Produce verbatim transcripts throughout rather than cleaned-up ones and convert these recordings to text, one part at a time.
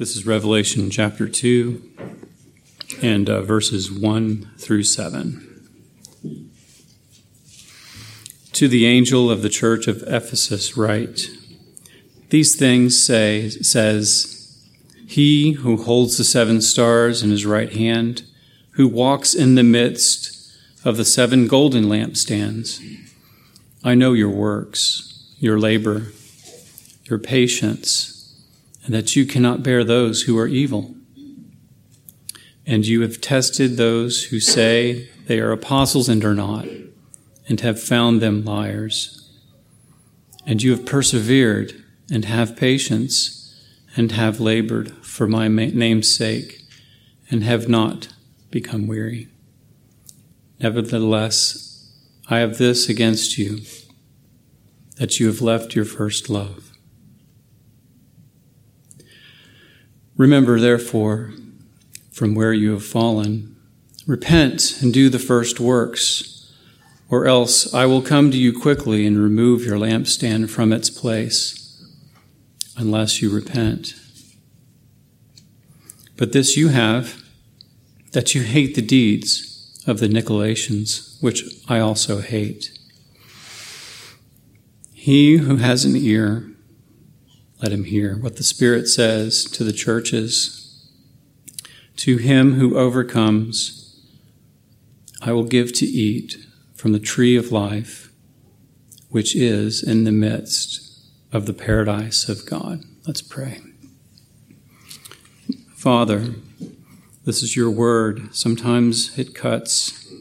This is Revelation chapter two and uh, verses one through seven. To the angel of the church of Ephesus write, these things say, says, he who holds the seven stars in his right hand, who walks in the midst of the seven golden lampstands. I know your works, your labor, your patience, and that you cannot bear those who are evil. And you have tested those who say they are apostles and are not, and have found them liars. And you have persevered and have patience and have labored for my name's sake and have not become weary. Nevertheless, I have this against you, that you have left your first love. Remember, therefore, from where you have fallen, repent and do the first works, or else I will come to you quickly and remove your lampstand from its place, unless you repent. But this you have, that you hate the deeds of the Nicolaitans, which I also hate. He who has an ear, let him hear what the Spirit says to the churches. To him who overcomes, I will give to eat from the tree of life, which is in the midst of the paradise of God. Let's pray. Father, this is your word. Sometimes it cuts.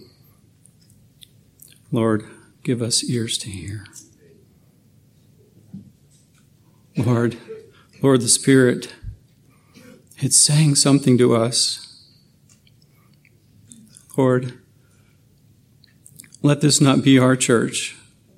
Lord, give us ears to hear. Lord, Lord, the Spirit, it's saying something to us. Lord, let this not be our church.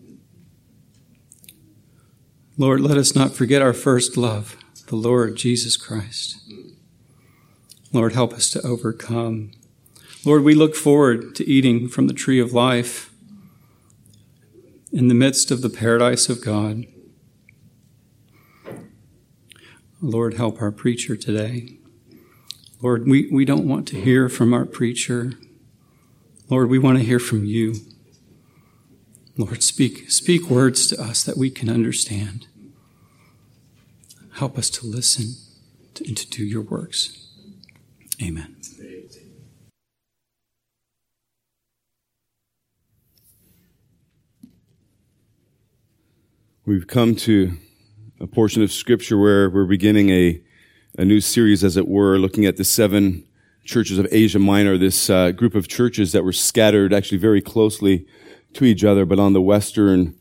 Lord, let us not forget our first love, the Lord Jesus Christ. Lord, help us to overcome. Lord, we look forward to eating from the tree of life in the midst of the paradise of God. Lord, help our preacher today. Lord, we, we don't want to hear from our preacher. Lord, we want to hear from you. Lord, speak, speak words to us that we can understand. Help us to listen to, and to do your works. Amen. We've come to a portion of Scripture where we're beginning a, a new series, as it were, looking at the seven churches of Asia Minor, this uh, group of churches that were scattered actually very closely to each other, but on the western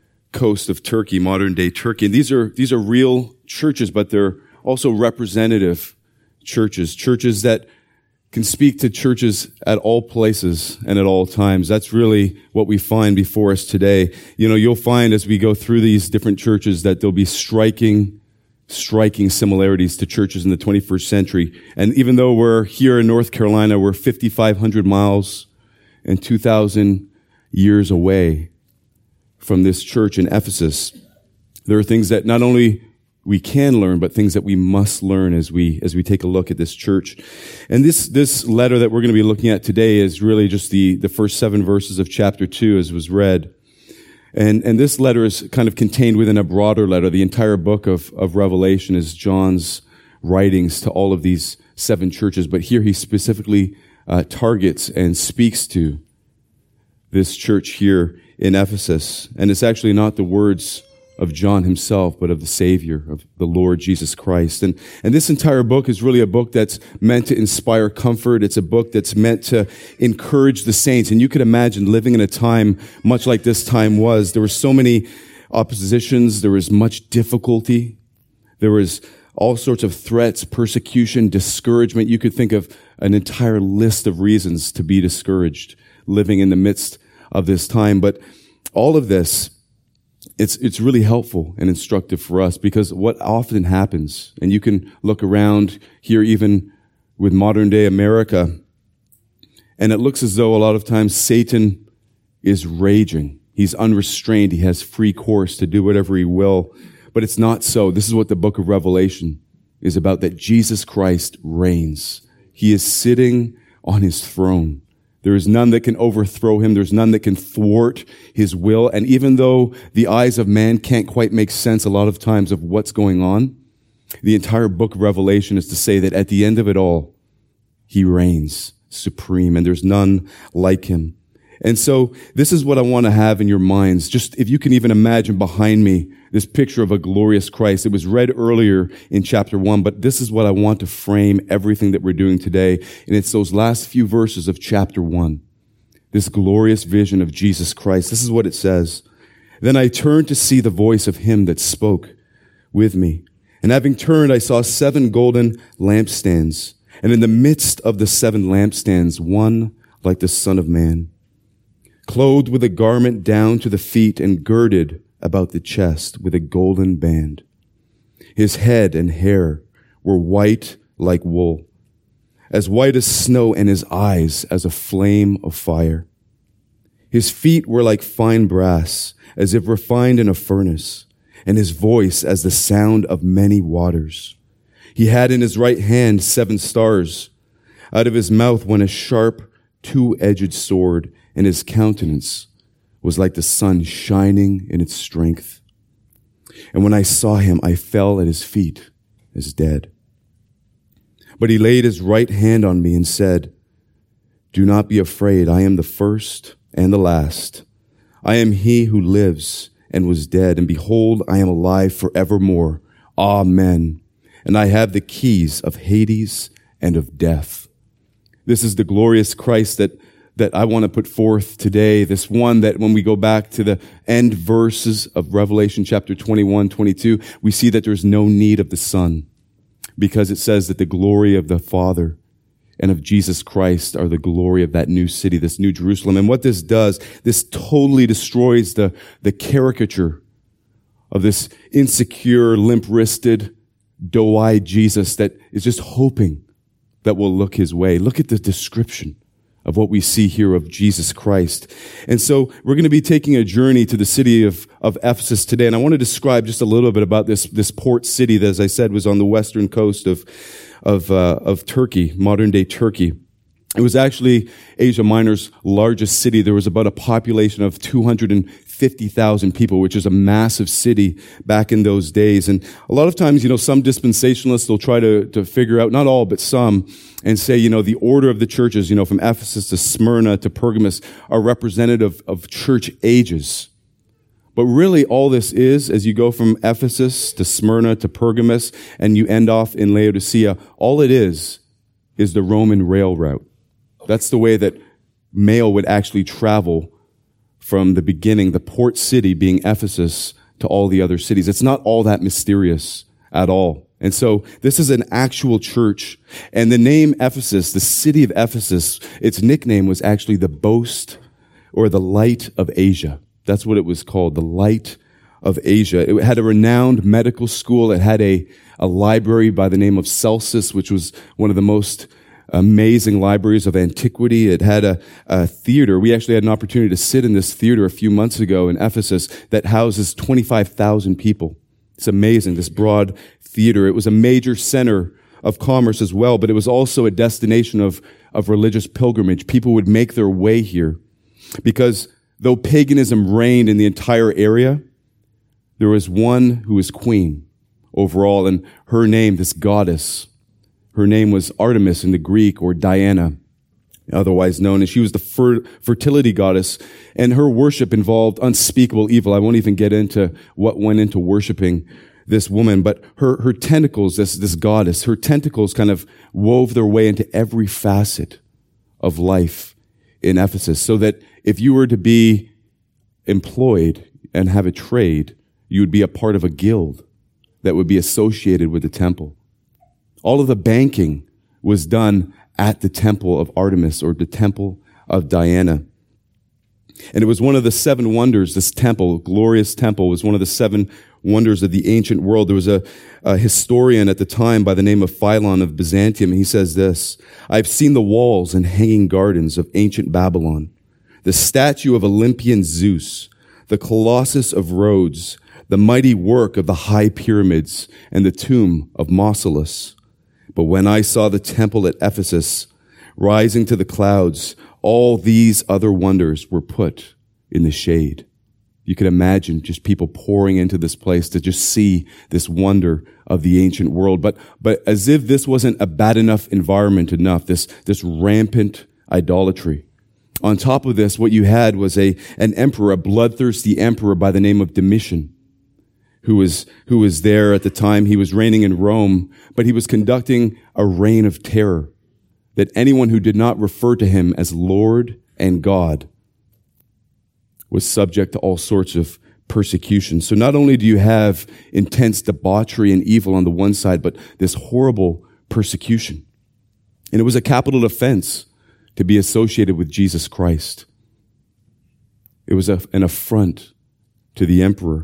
coast of Turkey, modern-day Turkey. And these are these are real churches, but they're also representative churches, churches that can speak to churches at all places and at all times. That's really what we find before us today. You know, you'll find as we go through these different churches that there'll be striking, striking similarities to churches in the twenty-first century. And even though we're here in North Carolina, we're fifty-five hundred miles and two thousand years away from this church in Ephesus. There are things that not only we can learn, but things that we must learn as we as we take a look at this church. And this this letter that we're going to be looking at today is really just the the first seven verses of chapter two, as was read. And and this letter is kind of contained within a broader letter. The entire book of of Revelation is John's writings to all of these seven churches, but here he specifically uh, targets and speaks to this church here in Ephesus. And it's actually not the words of John himself, but of the Savior, of the Lord Jesus Christ. And, and this entire book is really a book that's meant to inspire comfort. It's a book that's meant to encourage the saints. And you could imagine living in a time much like this time was. There were so many oppositions. There was much difficulty. There was all sorts of threats, persecution, discouragement. You could think of an entire list of reasons to be discouraged living in the midst of this time. But all of this, It's it's really helpful and instructive for us, because what often happens, and you can look around here even with modern day America, and it looks as though a lot of times Satan is raging. He's unrestrained. He has free course to do whatever he will. But it's not so. This is what the book of Revelation is about that Jesus Christ reigns. He is sitting on his throne. There is none that can overthrow him. There's none that can thwart his will. And even though the eyes of man can't quite make sense a lot of times of what's going on, the entire book of Revelation is to say that at the end of it all, he reigns supreme and there's none like him. And so this is what I want to have in your minds. Just if you can even imagine behind me this picture of a glorious Christ. It was read earlier in chapter one, but this is what I want to frame everything that we're doing today. And it's those last few verses of chapter one. This glorious vision of Jesus Christ. This is what it says. Then I turned to see the voice of him that spoke with me. And having turned, I saw seven golden lampstands. And in the midst of the seven lampstands, one like the Son of Man, clothed with a garment down to the feet and girded about the chest with a golden band. His head and hair were white like wool, as white as snow, and his eyes as a flame of fire. His feet were like fine brass, as if refined in a furnace, and his voice as the sound of many waters. He had in his right hand seven stars. Out of his mouth went a sharp, two-edged sword, and his countenance was like the sun shining in its strength. And when I saw him, I fell at his feet as dead. But he laid his right hand on me and said, "Do not be afraid. I am the first and the last. I am he who lives and was dead, and behold, I am alive forevermore. Amen. And I have the keys of Hades and of death." This is the glorious Christ that that I want to put forth today, this one that when we go back to the end verses of Revelation chapter twenty-one, twenty-two, we see that there's no need of the Son, because it says that the glory of the Father and of Jesus Christ are the glory of that new city, this new Jerusalem. And what this does, this totally destroys the, the caricature of this insecure, limp-wristed, doe-eyed Jesus that is just hoping that we'll look his way. Look at the description of what we see here of Jesus Christ. And so we're going to be taking a journey to the city of, of Ephesus today. And I want to describe just a little bit about this, this port city that, as I said, was on the western coast of, of, uh, of Turkey, modern day Turkey. It was actually Asia Minor's largest city. There was about a population of two hundred fifty thousand people, which is a massive city back in those days. And a lot of times, you know, some dispensationalists, they'll try to, to figure out, not all, but some, and say, you know, the order of the churches, you know, from Ephesus to Smyrna to Pergamos are representative of church ages. But really all this is, as you go from Ephesus to Smyrna to Pergamos and you end off in Laodicea, all it is is the Roman rail route. That's the way that mail would actually travel from the beginning, the port city being Ephesus, to all the other cities. It's not all that mysterious at all. And so this is an actual church. And the name Ephesus, the city of Ephesus, its nickname was actually the boast or the light of Asia. That's what it was called, the light of Asia. It had a renowned medical school. It had a, a library by the name of Celsus, which was one of the most amazing libraries of antiquity. It had a, a theater. We actually had an opportunity to sit in this theater a few months ago in Ephesus that houses twenty-five thousand people. It's amazing, this broad theater. It was a major center of commerce as well, but it was also a destination of, of religious pilgrimage. People would make their way here because though paganism reigned in the entire area, there was one who was queen overall, and her name, this goddess, her name was Artemis in the Greek, or Diana, otherwise known, and she was the fer- fertility goddess, and her worship involved unspeakable evil. I won't even get into what went into worshiping this woman, but her, her tentacles, this, this goddess, her tentacles kind of wove their way into every facet of life in Ephesus, so that if you were to be employed and have a trade, you would be a part of a guild that would be associated with the temple. All of the banking was done at the temple of Artemis, or the temple of Diana. And it was one of the seven wonders, this temple, glorious temple, was one of the seven wonders of the ancient world. There was a, a historian at the time by the name of Philon of Byzantium, and he says this: "I've seen the walls and hanging gardens of ancient Babylon, the statue of Olympian Zeus, the Colossus of Rhodes, the mighty work of the high pyramids and the tomb of Mausolus. But when I saw the temple at Ephesus rising to the clouds, all these other wonders were put in the shade. You could imagine just people pouring into this place to just see this wonder of the ancient world. But, but as if this wasn't a bad enough environment enough, this, this rampant idolatry. On top of this, what you had was a, an emperor, a bloodthirsty emperor by the name of Domitian, who was, who was there at the time. He was reigning in Rome, but he was conducting a reign of terror that anyone who did not refer to him as Lord and God was subject to all sorts of persecution. So not only do you have intense debauchery and evil on the one side, but this horrible persecution. And it was a capital offense to be associated with Jesus Christ. It was a, an affront to the emperor.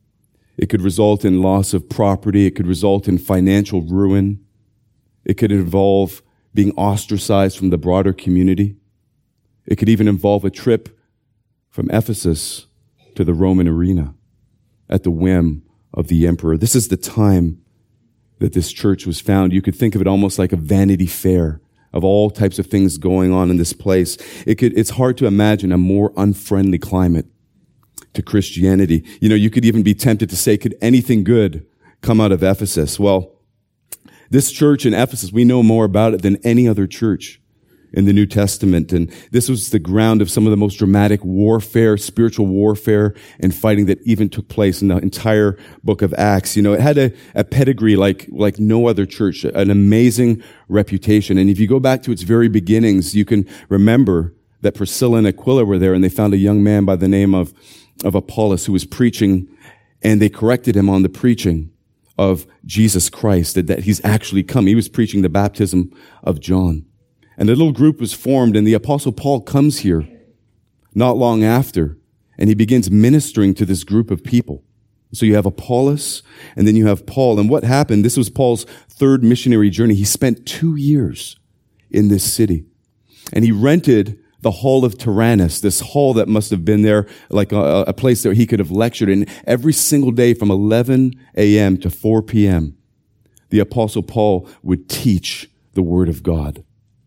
It could result in loss of property. It could result in financial ruin. It could involve being ostracized from the broader community. It could even involve a trip from Ephesus to the Roman arena at the whim of the emperor. This is the time that this church was found. You could think of it almost like a Vanity Fair of all types of things going on in this place. It could, it's hard to imagine a more unfriendly climate to Christianity. You know, you could even be tempted to say, could anything good come out of Ephesus? Well, this church in Ephesus, we know more about it than any other church in the New Testament. And this was the ground of some of the most dramatic warfare, spiritual warfare and fighting that even took place in the entire book of Acts. You know, it had a, a pedigree like, like no other church, an amazing reputation. And if you go back to its very beginnings, you can remember that Priscilla and Aquila were there and they found a young man by the name of, of Apollos who was preaching, and they corrected him on the preaching of Jesus Christ, that, that he's actually come. He was preaching the baptism of John. And a little group was formed, and the Apostle Paul comes here not long after, and he begins ministering to this group of people. So you have Apollos, and then you have Paul. And what happened, this was Paul's third missionary journey. He spent two years in this city, and he rented the Hall of Tyrannus, this hall that must have been there, like a, a place that he could have lectured in every single day from eleven a.m. to four p.m. The Apostle Paul would teach the Word of God.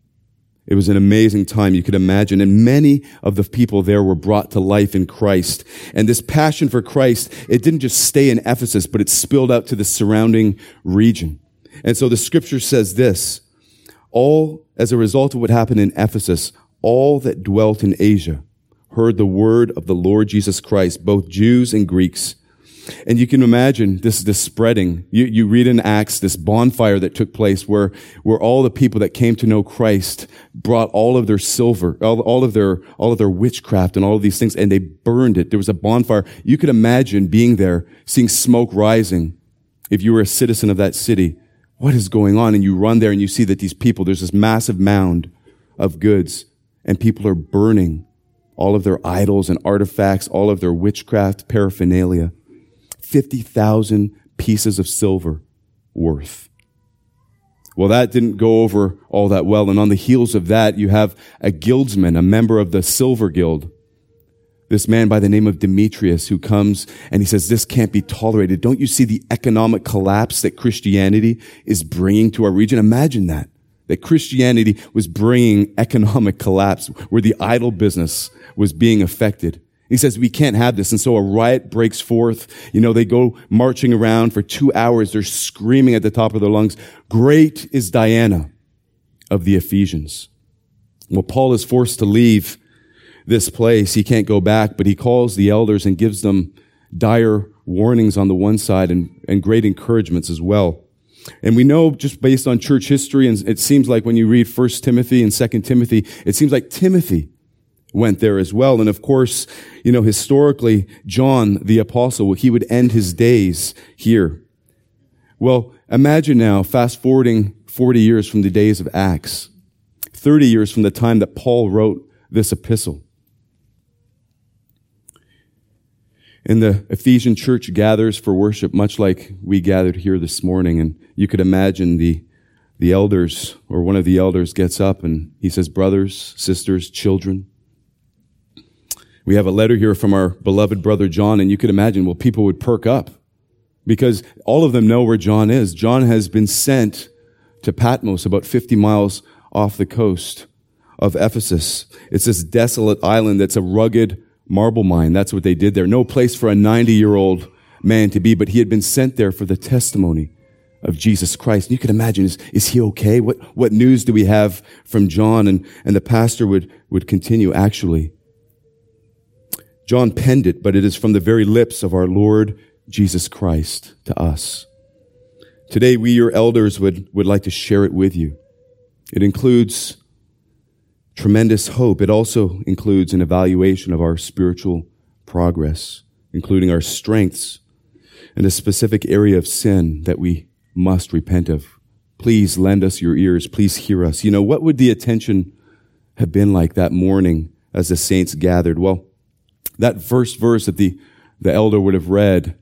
It was an amazing time, you could imagine. And many of the people there were brought to life in Christ. And this passion for Christ, it didn't just stay in Ephesus, but it spilled out to the surrounding region. And so the scripture says this, all, as a result of what happened in Ephesus, all that dwelt in Asia heard the word of the Lord Jesus Christ, both Jews and Greeks. And you can imagine this, this spreading. You, you read in Acts this bonfire that took place where, where all the people that came to know Christ brought all of their silver, all, all of their, all of their witchcraft and all of these things, and they burned it. There was a bonfire. You could imagine being there, seeing smoke rising. If you were a citizen of that city, what is going on? And you run there and you see that these people, there's this massive mound of goods, and people are burning all of their idols and artifacts, all of their witchcraft paraphernalia. fifty thousand pieces of silver worth. Well, that didn't go over all that well. And on the heels of that, you have a guildsman, a member of the Silver Guild. This man by the name of Demetrius, who comes and he says, this can't be tolerated. Don't you see the economic collapse that Christianity is bringing to our region? Imagine that. That Christianity was bringing economic collapse where the idol business was being affected. He says, we can't have this. And so a riot breaks forth. You know, they go marching around for two hours. They're screaming at the top of their lungs, great is Diana of the Ephesians. Well, Paul is forced to leave this place. He can't go back, but he calls the elders and gives them dire warnings on the one side and, and great encouragements as well. And we know just based on church history, and it seems like when you read First Timothy and Second Timothy, it seems like Timothy went there as well. And of course, you know, historically, John the apostle, he would end his days here. Well, imagine now, fast forwarding forty years from the days of Acts, thirty years from the time that Paul wrote this epistle. And the Ephesian church gathers for worship, much like we gathered here this morning. And you could imagine the, the elders, or one of the elders gets up and he says, brothers, sisters, children, We have a letter here from our beloved brother John, and you could imagine, well, people would perk up because all of them know where John is. John has been sent to Patmos, about fifty miles off the coast of Ephesus. It's this desolate island that's a rugged marble mine. That's what they did there. No place for a ninety-year-old man to be, but he had been sent there for the testimony of Jesus Christ. And you can imagine, is, is he okay? What, what news do we have from John? And, and the pastor would, would continue, actually, John penned it, but it is from the very lips of our Lord Jesus Christ to us. Today, we, your elders, would, would like to share it with you. It includes tremendous hope. It also includes an evaluation of our spiritual progress, including our strengths and a specific area of sin that we must repent of. Please lend us your ears. Please hear us. You know, what would the attention have been like that morning as the saints gathered? Well, that first verse that the, the elder would have read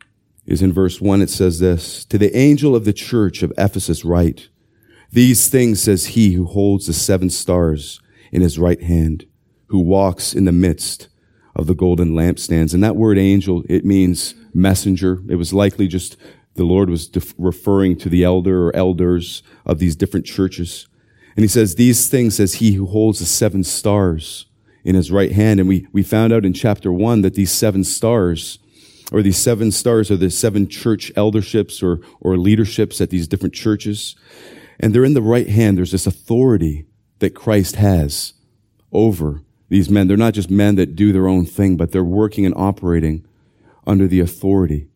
is in verse one. It says this, "To the angel of the church of Ephesus write, these things says he who holds the seven stars in his right hand, who walks in the midst of the golden lampstands." And that word angel, it means messenger. It was likely just the Lord was def- referring to the elder or elders of these different churches. And he says, these things says he who holds the seven stars in his right hand. And we, we found out in chapter one that these seven stars, or these seven stars are the seven church elderships or, or leaderships at these different churches. And they're in the right hand. There's this authority that Christ has over these men. They're not just men that do their own thing, but they're working and operating under the authority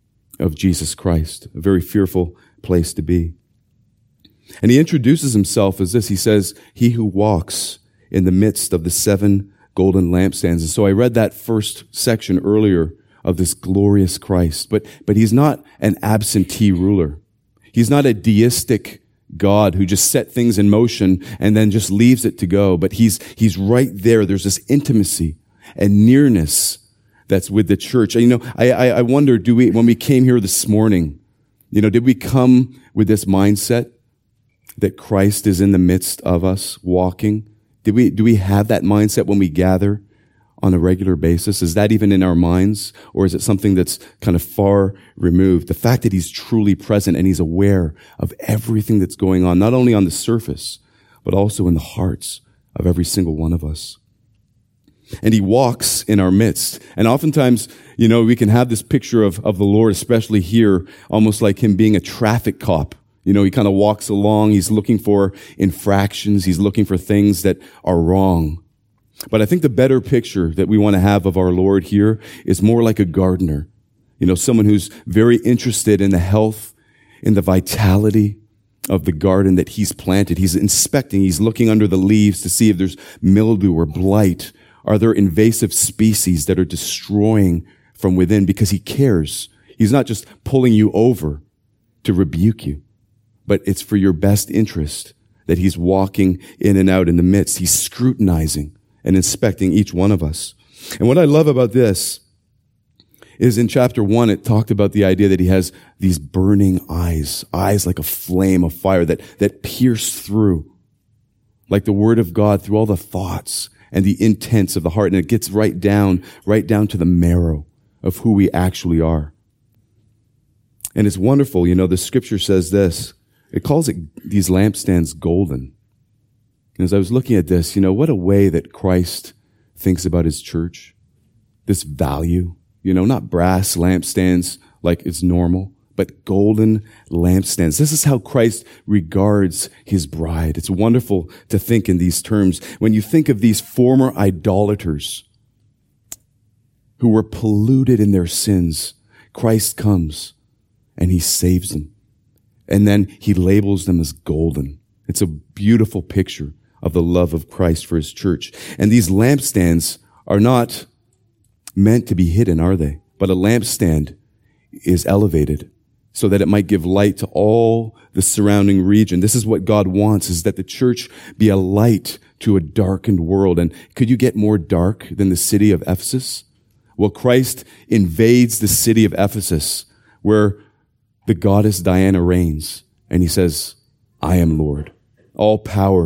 of Jesus Christ. A very fearful place to be. And he introduces himself as this. He says, he who walks in the midst of the seven golden lampstands. And so I read that first section earlier of this glorious Christ, but, but he's not an absentee ruler. He's not a deistic God who just set things in motion and then just leaves it to go. But he's, he's right there. There's this intimacy and nearness that's with the church. You know, I, I, I wonder, do we, when we came here this morning, you know, did we come with this mindset that Christ is in the midst of us walking? Did we, do we have that mindset when we gather on a regular basis? Is that even in our minds? Or is it something that's kind of far removed? The fact that he's truly present and he's aware of everything that's going on, not only on the surface, but also in the hearts of every single one of us. And he walks in our midst. And oftentimes, you know, we can have this picture of, of the Lord, especially here, almost like him being a traffic cop. You know, he kind of walks along. He's looking for infractions. He's looking for things that are wrong. But I think the better picture that we want to have of our Lord here is more like a gardener. You know, someone who's very interested in the health, in the vitality of the garden that he's planted. He's inspecting. He's looking under the leaves to see if there's mildew or blight. Are there invasive species that are destroying from within? Because he cares. He's not just pulling you over to rebuke you, but it's for your best interest that he's walking in and out in the midst. He's scrutinizing and inspecting each one of us. And what I love about this is in chapter one, it talked about the idea that he has these burning eyes, eyes like a flame of fire that, that pierce through, like the word of God, through all the thoughts and the intents of the heart. And it gets right down, right down to the marrow of who we actually are. And it's wonderful. You know, the scripture says this. It calls it these lampstands golden. And as I was looking at this, you know, what a way that Christ thinks about his church. This value, you know, not brass lampstands like it's normal, but golden lampstands. This is how Christ regards his bride. It's wonderful to think in these terms. When you think of these former idolaters who were polluted in their sins, Christ comes and he saves them. And then he labels them as golden. It's a beautiful picture of the love of Christ for his church. And these lampstands are not meant to be hidden, are they? But a lampstand is elevated so that it might give light to all the surrounding region. This is what God wants, is that the church be a light to a darkened world. And could you get more dark than the city of Ephesus? Well, Christ invades the city of Ephesus where the goddess Diana reigns. And he says, I am Lord. All power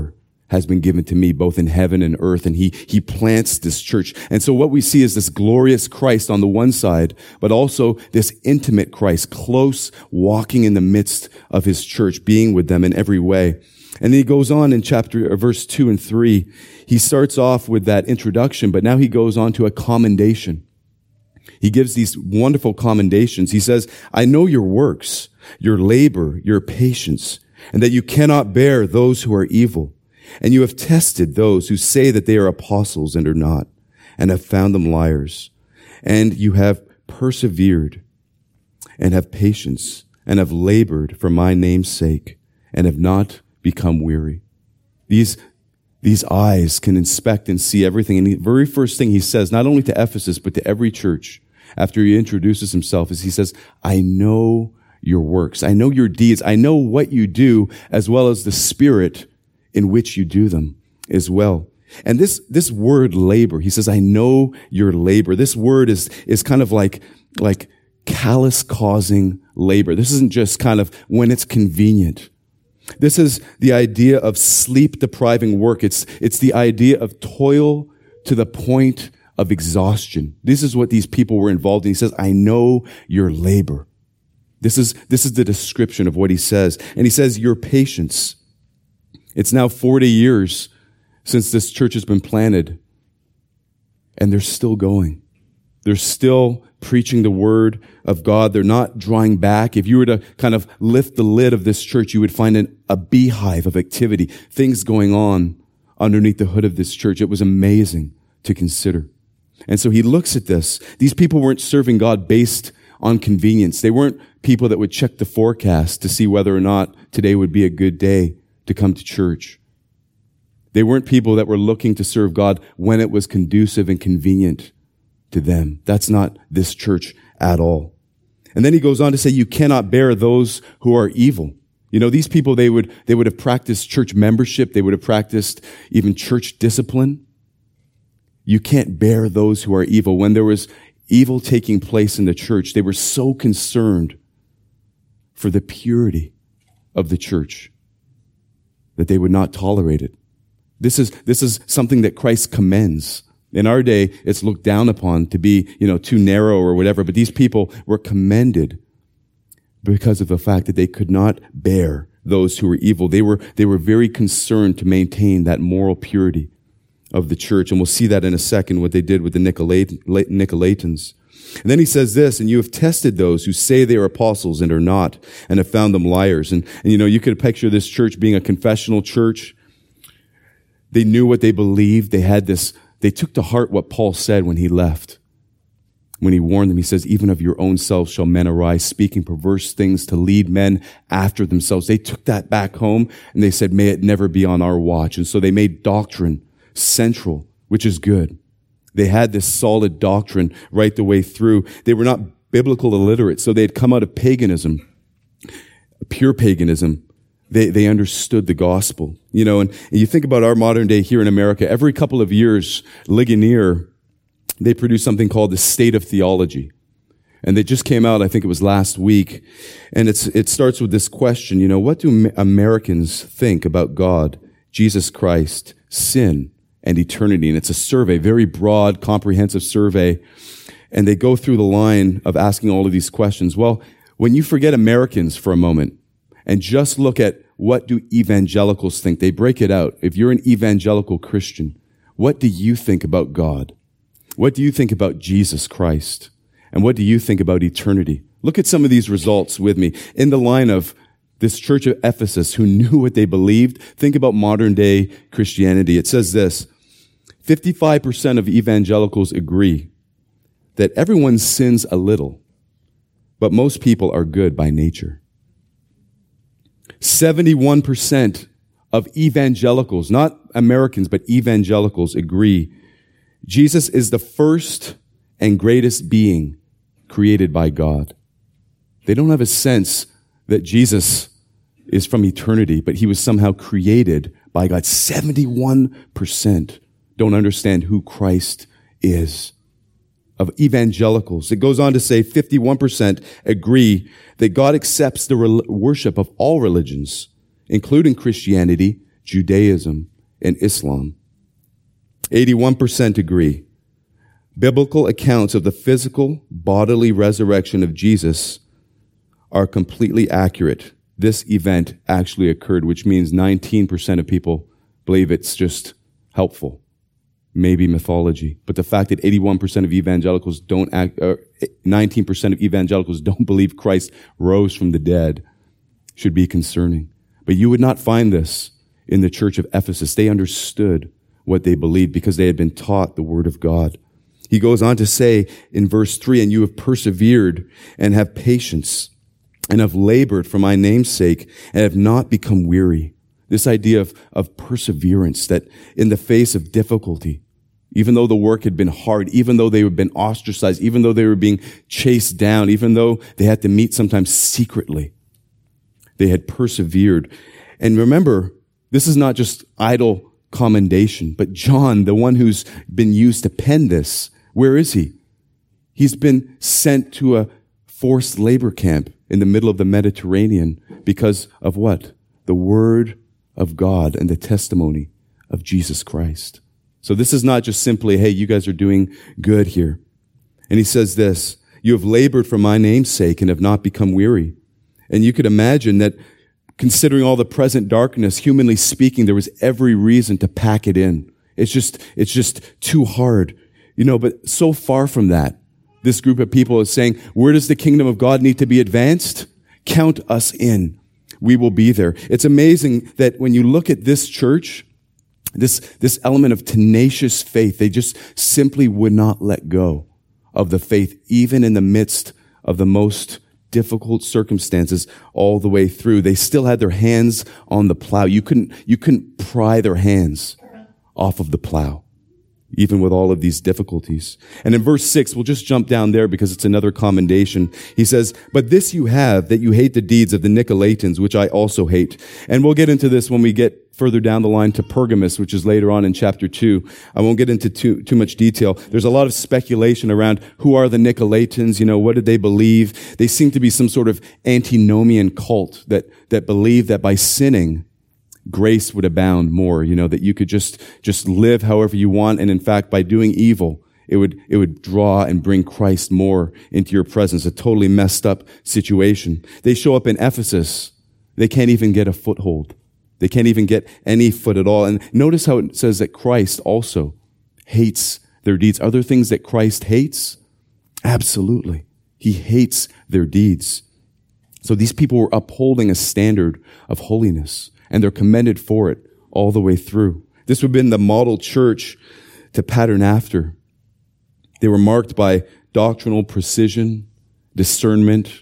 has been given to me, both in heaven and earth. And he, he plants this church. And so what we see is this glorious Christ on the one side, but also this intimate Christ, close, walking in the midst of his church, being with them in every way. And then he goes on in chapter, or verse two and three. He starts off with that introduction, but now he goes on to a commendation. He gives these wonderful commendations. He says, I know your works, your labor, your patience, and that you cannot bear those who are evil. And you have tested those who say that they are apostles and are not, and have found them liars. And you have persevered and have patience and have labored for my name's sake and have not become weary. These, these eyes can inspect and see everything. And the very first thing he says, not only to Ephesus, but to every church, after he introduces himself, is he says, I know your works. I know your deeds. I know what you do, as well as the spirit in which you do them as well. And this, this word labor, he says, I know your labor. This word is, is kind of like, like callous causing labor. This isn't just kind of when it's convenient. This is the idea of sleep depriving work. It's, it's the idea of toil to the point of exhaustion. This is what these people were involved in. He says, I know your labor. This is, this is the description of what he says. And he says, your patience. It's now forty years since this church has been planted, and they're still going. They're still preaching the word of God. They're not drawing back. If you were to kind of lift the lid of this church, you would find an, a beehive of activity, things going on underneath the hood of this church. It was amazing to consider. And so he looks at this. These people weren't serving God based on convenience. They weren't people that would check the forecast to see whether or not today would be a good day to come to church. They weren't people that were looking to serve God when it was conducive and convenient to them. That's not this church at all. And then he goes on to say, you cannot bear those who are evil. You know, these people, they would, they would have practiced church membership. They would have practiced even church discipline. You can't bear those who are evil. When there was evil taking place in the church, they were so concerned for the purity of the church that they would not tolerate it. This is, this is something that Christ commends. In our day, it's looked down upon to be, you know, too narrow or whatever, but these people were commended because of the fact that they could not bear those who were evil. They were, they were very concerned to maintain that moral purity of the church. And we'll see that in a second, what they did with the Nicolaitans. And then he says this, and you have tested those who say they are apostles and are not, and have found them liars. And, and you know, you could picture this church being a confessional church. They knew what they believed. They had this, they took to heart what Paul said when he left. When he warned them, he says, even of your own selves shall men arise, speaking perverse things to lead men after themselves. They took that back home, and they said, may it never be on our watch. And so they made doctrine central, which is good. They had this solid doctrine right the way through. They were not biblical illiterate, so they had come out of paganism, pure paganism. They, they understood the gospel. You know, and, and you think about our modern day here in America, every couple of years, Ligonier, they produce something called the State of Theology. And they just came out, I think it was last week. And it's, it starts with this question, you know, what do Americans think about God, Jesus Christ, sin, and eternity? And it's a survey, very broad, comprehensive survey. And they go through the line of asking all of these questions. Well, when you forget Americans for a moment and just look at what do evangelicals think, they break it out. If you're an evangelical Christian, what do you think about God? What do you think about Jesus Christ? And what do you think about eternity? Look at some of these results with me. In the line of this church of Ephesus who knew what they believed, think about modern day Christianity. It says this, fifty-five percent of evangelicals agree that everyone sins a little, but most people are good by nature. seventy-one percent of evangelicals, not Americans, but evangelicals agree Jesus is the first and greatest being created by God. They don't have a sense that Jesus is from eternity, but he was somehow created by God. seventy-one percent don't understand who Christ is. Of evangelicals, it goes on to say fifty-one percent agree that God accepts the worship of all religions, including Christianity, Judaism, and Islam. eighty-one percent agree. Biblical accounts of the physical, bodily resurrection of Jesus are completely accurate. This event actually occurred, which means nineteen percent of people believe it's just helpful, maybe mythology. But the fact that eighty-one percent of evangelicals don't act, or nineteen percent of evangelicals don't believe Christ rose from the dead should be concerning. But you would not find this in the church of Ephesus. They understood what they believed because they had been taught the word of God. He goes on to say in verse three, and you have persevered and have patience and have labored for my name's sake and have not become weary. This idea of, of perseverance, that in the face of difficulty, even though the work had been hard, even though they had been ostracized, even though they were being chased down, even though they had to meet sometimes secretly, they had persevered. And remember, this is not just idle commendation, but John, the one who's been used to pen this, where is he? He's been sent to a forced labor camp in the middle of the Mediterranean because of what? The word of God and the testimony of Jesus Christ. So this is not just simply, hey, you guys are doing good here. And he says this, you have labored for my name's sake and have not become weary. And you could imagine that considering all the present darkness, humanly speaking, there was every reason to pack it in. It's just, it's just too hard. You know, but so far from that, this group of people is saying, where does the kingdom of God need to be advanced? Count us in. We will be there. It's amazing that when you look at this church, this, this element of tenacious faith, they just simply would not let go of the faith, even in the midst of the most difficult circumstances all the way through. They still had their hands on the plow. You couldn't, you couldn't pry their hands off of the plow, even with all of these difficulties. And in verse six, we'll just jump down there because it's another commendation. He says, but this you have, that you hate the deeds of the Nicolaitans, which I also hate. And we'll get into this when we get further down the line to Pergamos, which is later on in chapter two. I won't get into too, too much detail. There's a lot of speculation around who are the Nicolaitans, you know, what did they believe? They seem to be some sort of antinomian cult that, that believed that by sinning, grace would abound more, you know, that you could just, just live however you want. And in fact, by doing evil, it would, it would draw and bring Christ more into your presence. A totally messed up situation. They show up in Ephesus. They can't even get a foothold. They can't even get any foot at all. And notice how it says that Christ also hates their deeds. Are there things that Christ hates? Absolutely. He hates their deeds. So these people were upholding a standard of holiness, and they're commended for it all the way through. This would have been the model church to pattern after. They were marked by doctrinal precision, discernment,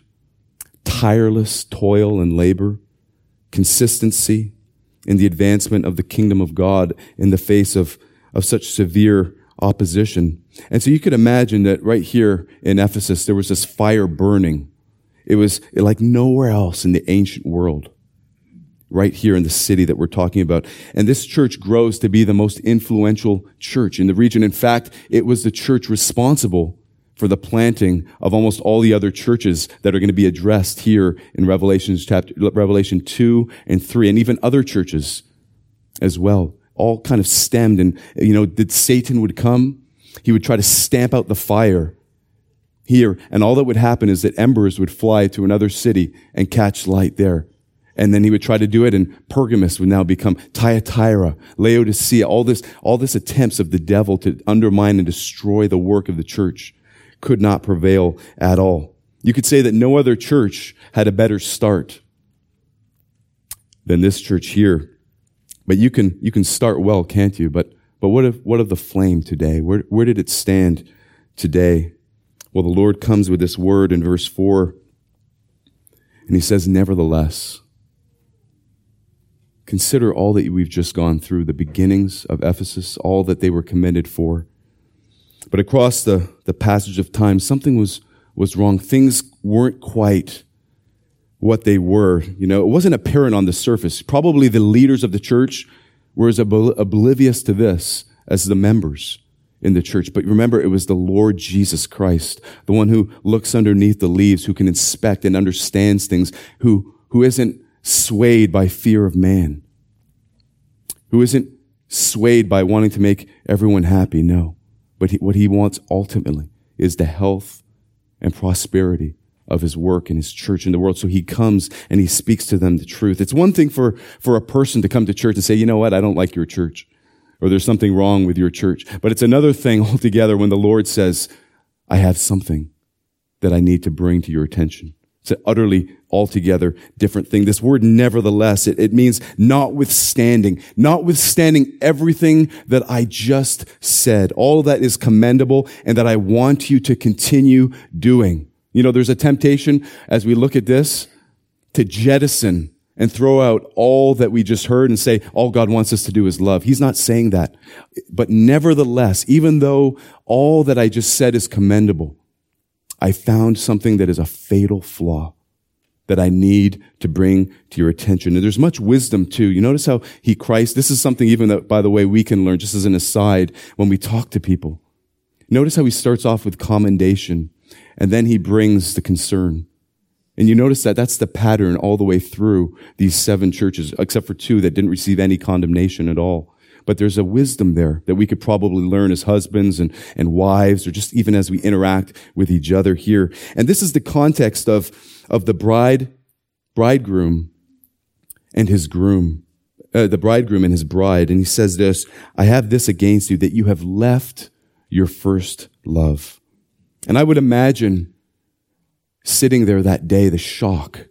tireless toil and labor, consistency in the advancement of the kingdom of God in the face of, of such severe opposition. And so you could imagine that right here in Ephesus, there was this fire burning. It was like nowhere else in the ancient world. Right here in the city that we're talking about. And this church grows to be the most influential church in the region. In fact, it was the church responsible for the planting of almost all the other churches that are going to be addressed here in Revelation chapter, Revelation two and three, and even other churches as well. All kind of stemmed. And, you know, did Satan would come, he would try to stamp out the fire here. And all that would happen is that embers would fly to another city and catch light there. And then he would try to do it, and Pergamos would now become Thyatira, Laodicea, all this, all this attempts of the devil to undermine and destroy the work of the church could not prevail at all. You could say that no other church had a better start than this church here. But you can, you can start well, can't you? But, but what of, what of the flame today? Where, where did it stand today? Well, the Lord comes with this word in verse four, and he says, nevertheless. Consider all that we've just gone through, the beginnings of Ephesus, all that they were commended for. But across the, the passage of time, something was, was wrong. Things weren't quite what they were. You know, it wasn't apparent on the surface. Probably the leaders of the church were as oblivious to this as the members in the church. But remember, it was the Lord Jesus Christ, the one who looks underneath the leaves, who can inspect and understands things, who, who isn't swayed by fear of man, who isn't swayed by wanting to make everyone happy. No. But he, what he wants ultimately is the health and prosperity of his work and his church in the world. So he comes and he speaks to them the truth. It's one thing for, for a person to come to church and say, you know what, I don't like your church, or there's something wrong with your church. But it's another thing altogether when the Lord says, I have something that I need to bring to your attention. It's an utterly, altogether different thing. This word nevertheless, it, it means notwithstanding, notwithstanding everything that I just said. All of that is commendable and that I want you to continue doing. You know, there's a temptation as we look at this to jettison and throw out all that we just heard and say, all God wants us to do is love. He's not saying that. But nevertheless, even though all that I just said is commendable, I found something that is a fatal flaw that I need to bring to your attention. And there's much wisdom too. You notice how he, Christ, this is something even that, by the way, we can learn just as an aside when we talk to people. Notice how he starts off with commendation and then he brings the concern. And you notice that that's the pattern all the way through these seven churches, except for two that didn't receive any condemnation at all. But there's a wisdom there that we could probably learn as husbands and, and wives, or just even as we interact with each other here. And this is the context of, of the bride, bridegroom and his groom, uh, the bridegroom and his bride. And he says this, I have this against you, that you have left your first love. And I would imagine sitting there that day, the shock,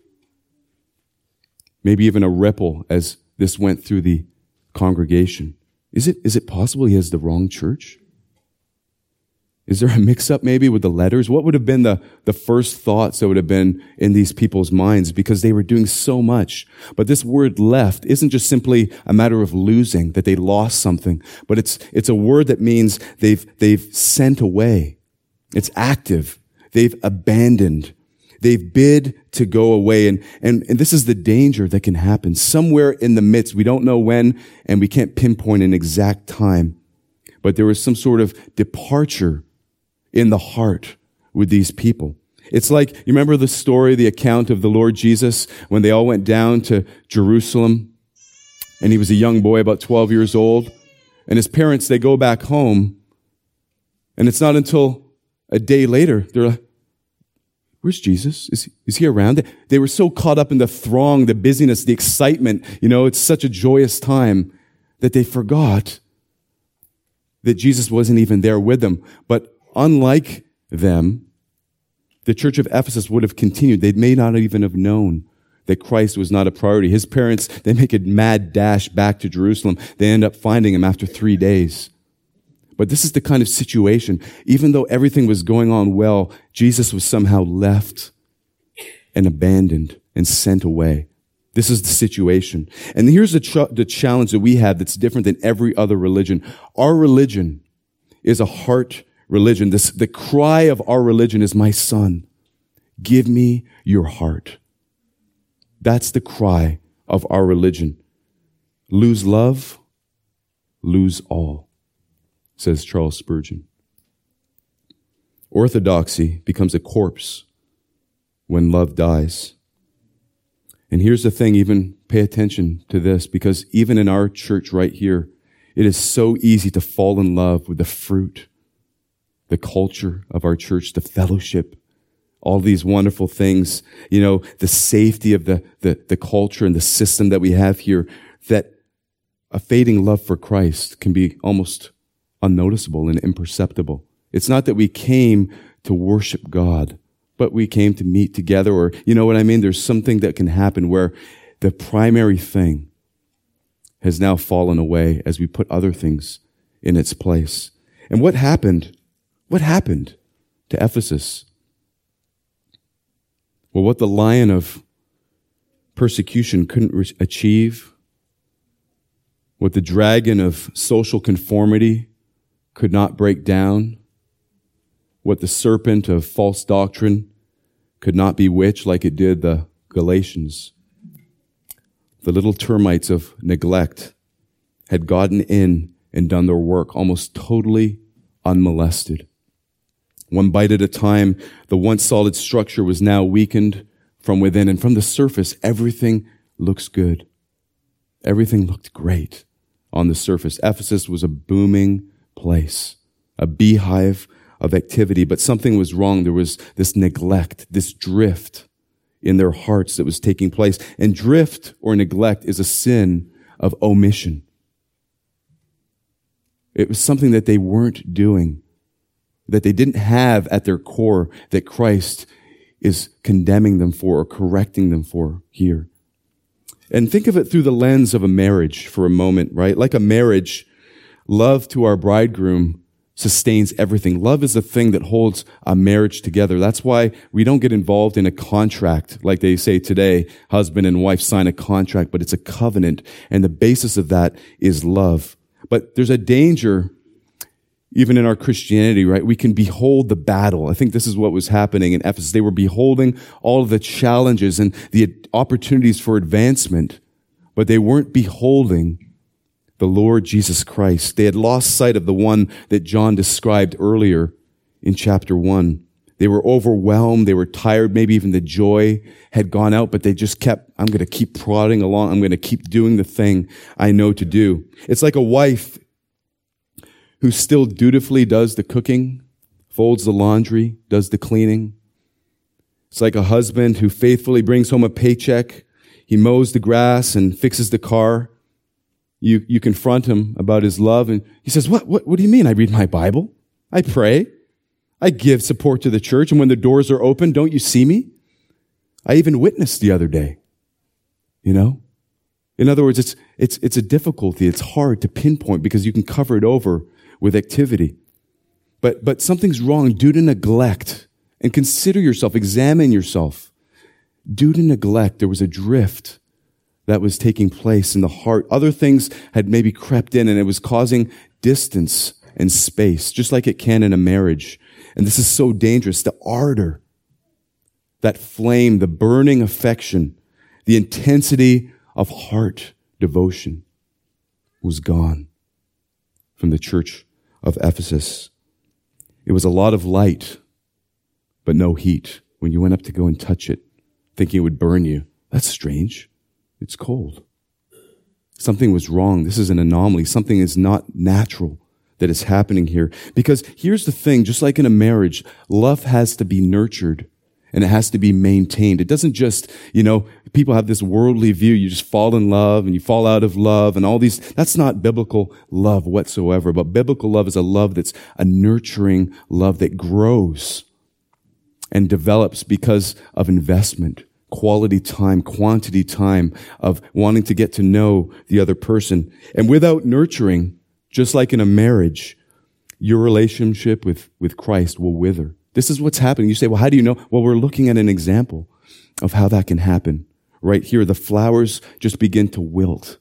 maybe even a ripple as this went through the congregation. Is it, is it possible he has the wrong church? Is there a mix-up maybe with the letters? What would have been the, the first thoughts that would have been in these people's minds, because they were doing so much? But this word left isn't just simply a matter of losing, that they lost something, but it's, it's a word that means they've, they've sent away. It's active. They've abandoned. They've bid to go away. And, and, and this is the danger that can happen. Somewhere in the midst, we don't know when, and we can't pinpoint an exact time, but there was some sort of departure in the heart with these people. It's like, you remember the story, the account of the Lord Jesus when they all went down to Jerusalem, and he was a young boy, about twelve years old, and his parents, they go back home, and it's not until a day later, they're like, where's Jesus? Is, is he around? They were so caught up in the throng, the busyness, the excitement. You know, it's such a joyous time that they forgot that Jesus wasn't even there with them. But unlike them, the church of Ephesus would have continued. They may not even have known that Christ was not a priority. His parents, they make a mad dash back to Jerusalem. They end up finding him after three days. But this is the kind of situation, even though everything was going on well, Jesus was somehow left and abandoned and sent away. This is the situation. And here's the, ch- the challenge that we have that's different than every other religion. Our religion is a heart religion. This, the cry of our religion is, my son, give me your heart. That's the cry of our religion. Lose love, lose all, says Charles Spurgeon. Orthodoxy becomes a corpse when love dies. And here's the thing, even pay attention to this, because even in our church right here, it is so easy to fall in love with the fruit, the culture of our church, the fellowship, all these wonderful things, you know, the safety of the, the, the culture and the system that we have here, that a fading love for Christ can be almost unnoticeable and imperceptible. It's not that we came to worship God, but we came to meet together, or, you know what I mean? There's something that can happen where the primary thing has now fallen away as we put other things in its place. And what happened? What happened to Ephesus? Well, what the lion of persecution couldn't re- achieve, what the dragon of social conformity could not break down, what the serpent of false doctrine could not bewitch like it did the Galatians. The little termites of neglect had gotten in and done their work almost totally unmolested. One bite at a time, the once solid structure was now weakened from within, and from the surface, everything looks good. Everything looked great on the surface. Ephesus was a booming place, a beehive of activity, but something was wrong. There was this neglect, this drift in their hearts that was taking place. And drift or neglect is a sin of omission. It was something that they weren't doing, that they didn't have at their core, that Christ is condemning them for or correcting them for here. And think of it through the lens of a marriage for a moment, right? Like a marriage, love to our bridegroom sustains everything. Love is the thing that holds a marriage together. That's why we don't get involved in a contract like they say today. Husband and wife sign a contract, but it's a covenant. And the basis of that is love. But there's a danger, even in our Christianity, right? We can behold the battle. I think this is what was happening in Ephesus. They were beholding all of the challenges and the opportunities for advancement, but they weren't beholding the Lord Jesus Christ. They had lost sight of the one that John described earlier in chapter one. They were overwhelmed. They were tired. Maybe even the joy had gone out, but they just kept, I'm going to keep prodding along. I'm going to keep doing the thing I know to do. It's like a wife who still dutifully does the cooking, folds the laundry, does the cleaning. It's like a husband who faithfully brings home a paycheck. He mows the grass and fixes the car. You, you confront him about his love, and he says, what, what, what do you mean? I read my Bible. I pray. I give support to the church, and when the doors are open, don't you see me? I even witnessed the other day. You know? In other words, it's, it's, it's a difficulty. It's hard to pinpoint because you can cover it over with activity. But, but something's wrong due to neglect. And consider yourself, examine yourself. Due to neglect, there was a drift that was taking place in the heart. Other things had maybe crept in, and it was causing distance and space, just like it can in a marriage. And this is so dangerous. The ardor, that flame, the burning affection, the intensity of heart devotion was gone from the church of Ephesus. It was a lot of light, but no heat. When you went up to go and touch it, thinking it would burn you, that's strange. It's cold. Something was wrong. This is an anomaly. Something is not natural that is happening here. Because here's the thing, just like in a marriage, love has to be nurtured and it has to be maintained. It doesn't just, you know, people have this worldly view. You just fall in love and you fall out of love and all these. That's not biblical love whatsoever. But biblical love is a love that's a nurturing love that grows and develops because of investment, quality time, quantity time of wanting to get to know the other person. And without nurturing, just like in a marriage, your relationship with, with Christ will wither. This is what's happening. You say, well, how do you know? Well, we're looking at an example of how that can happen. Right here, the flowers just begin to wilt.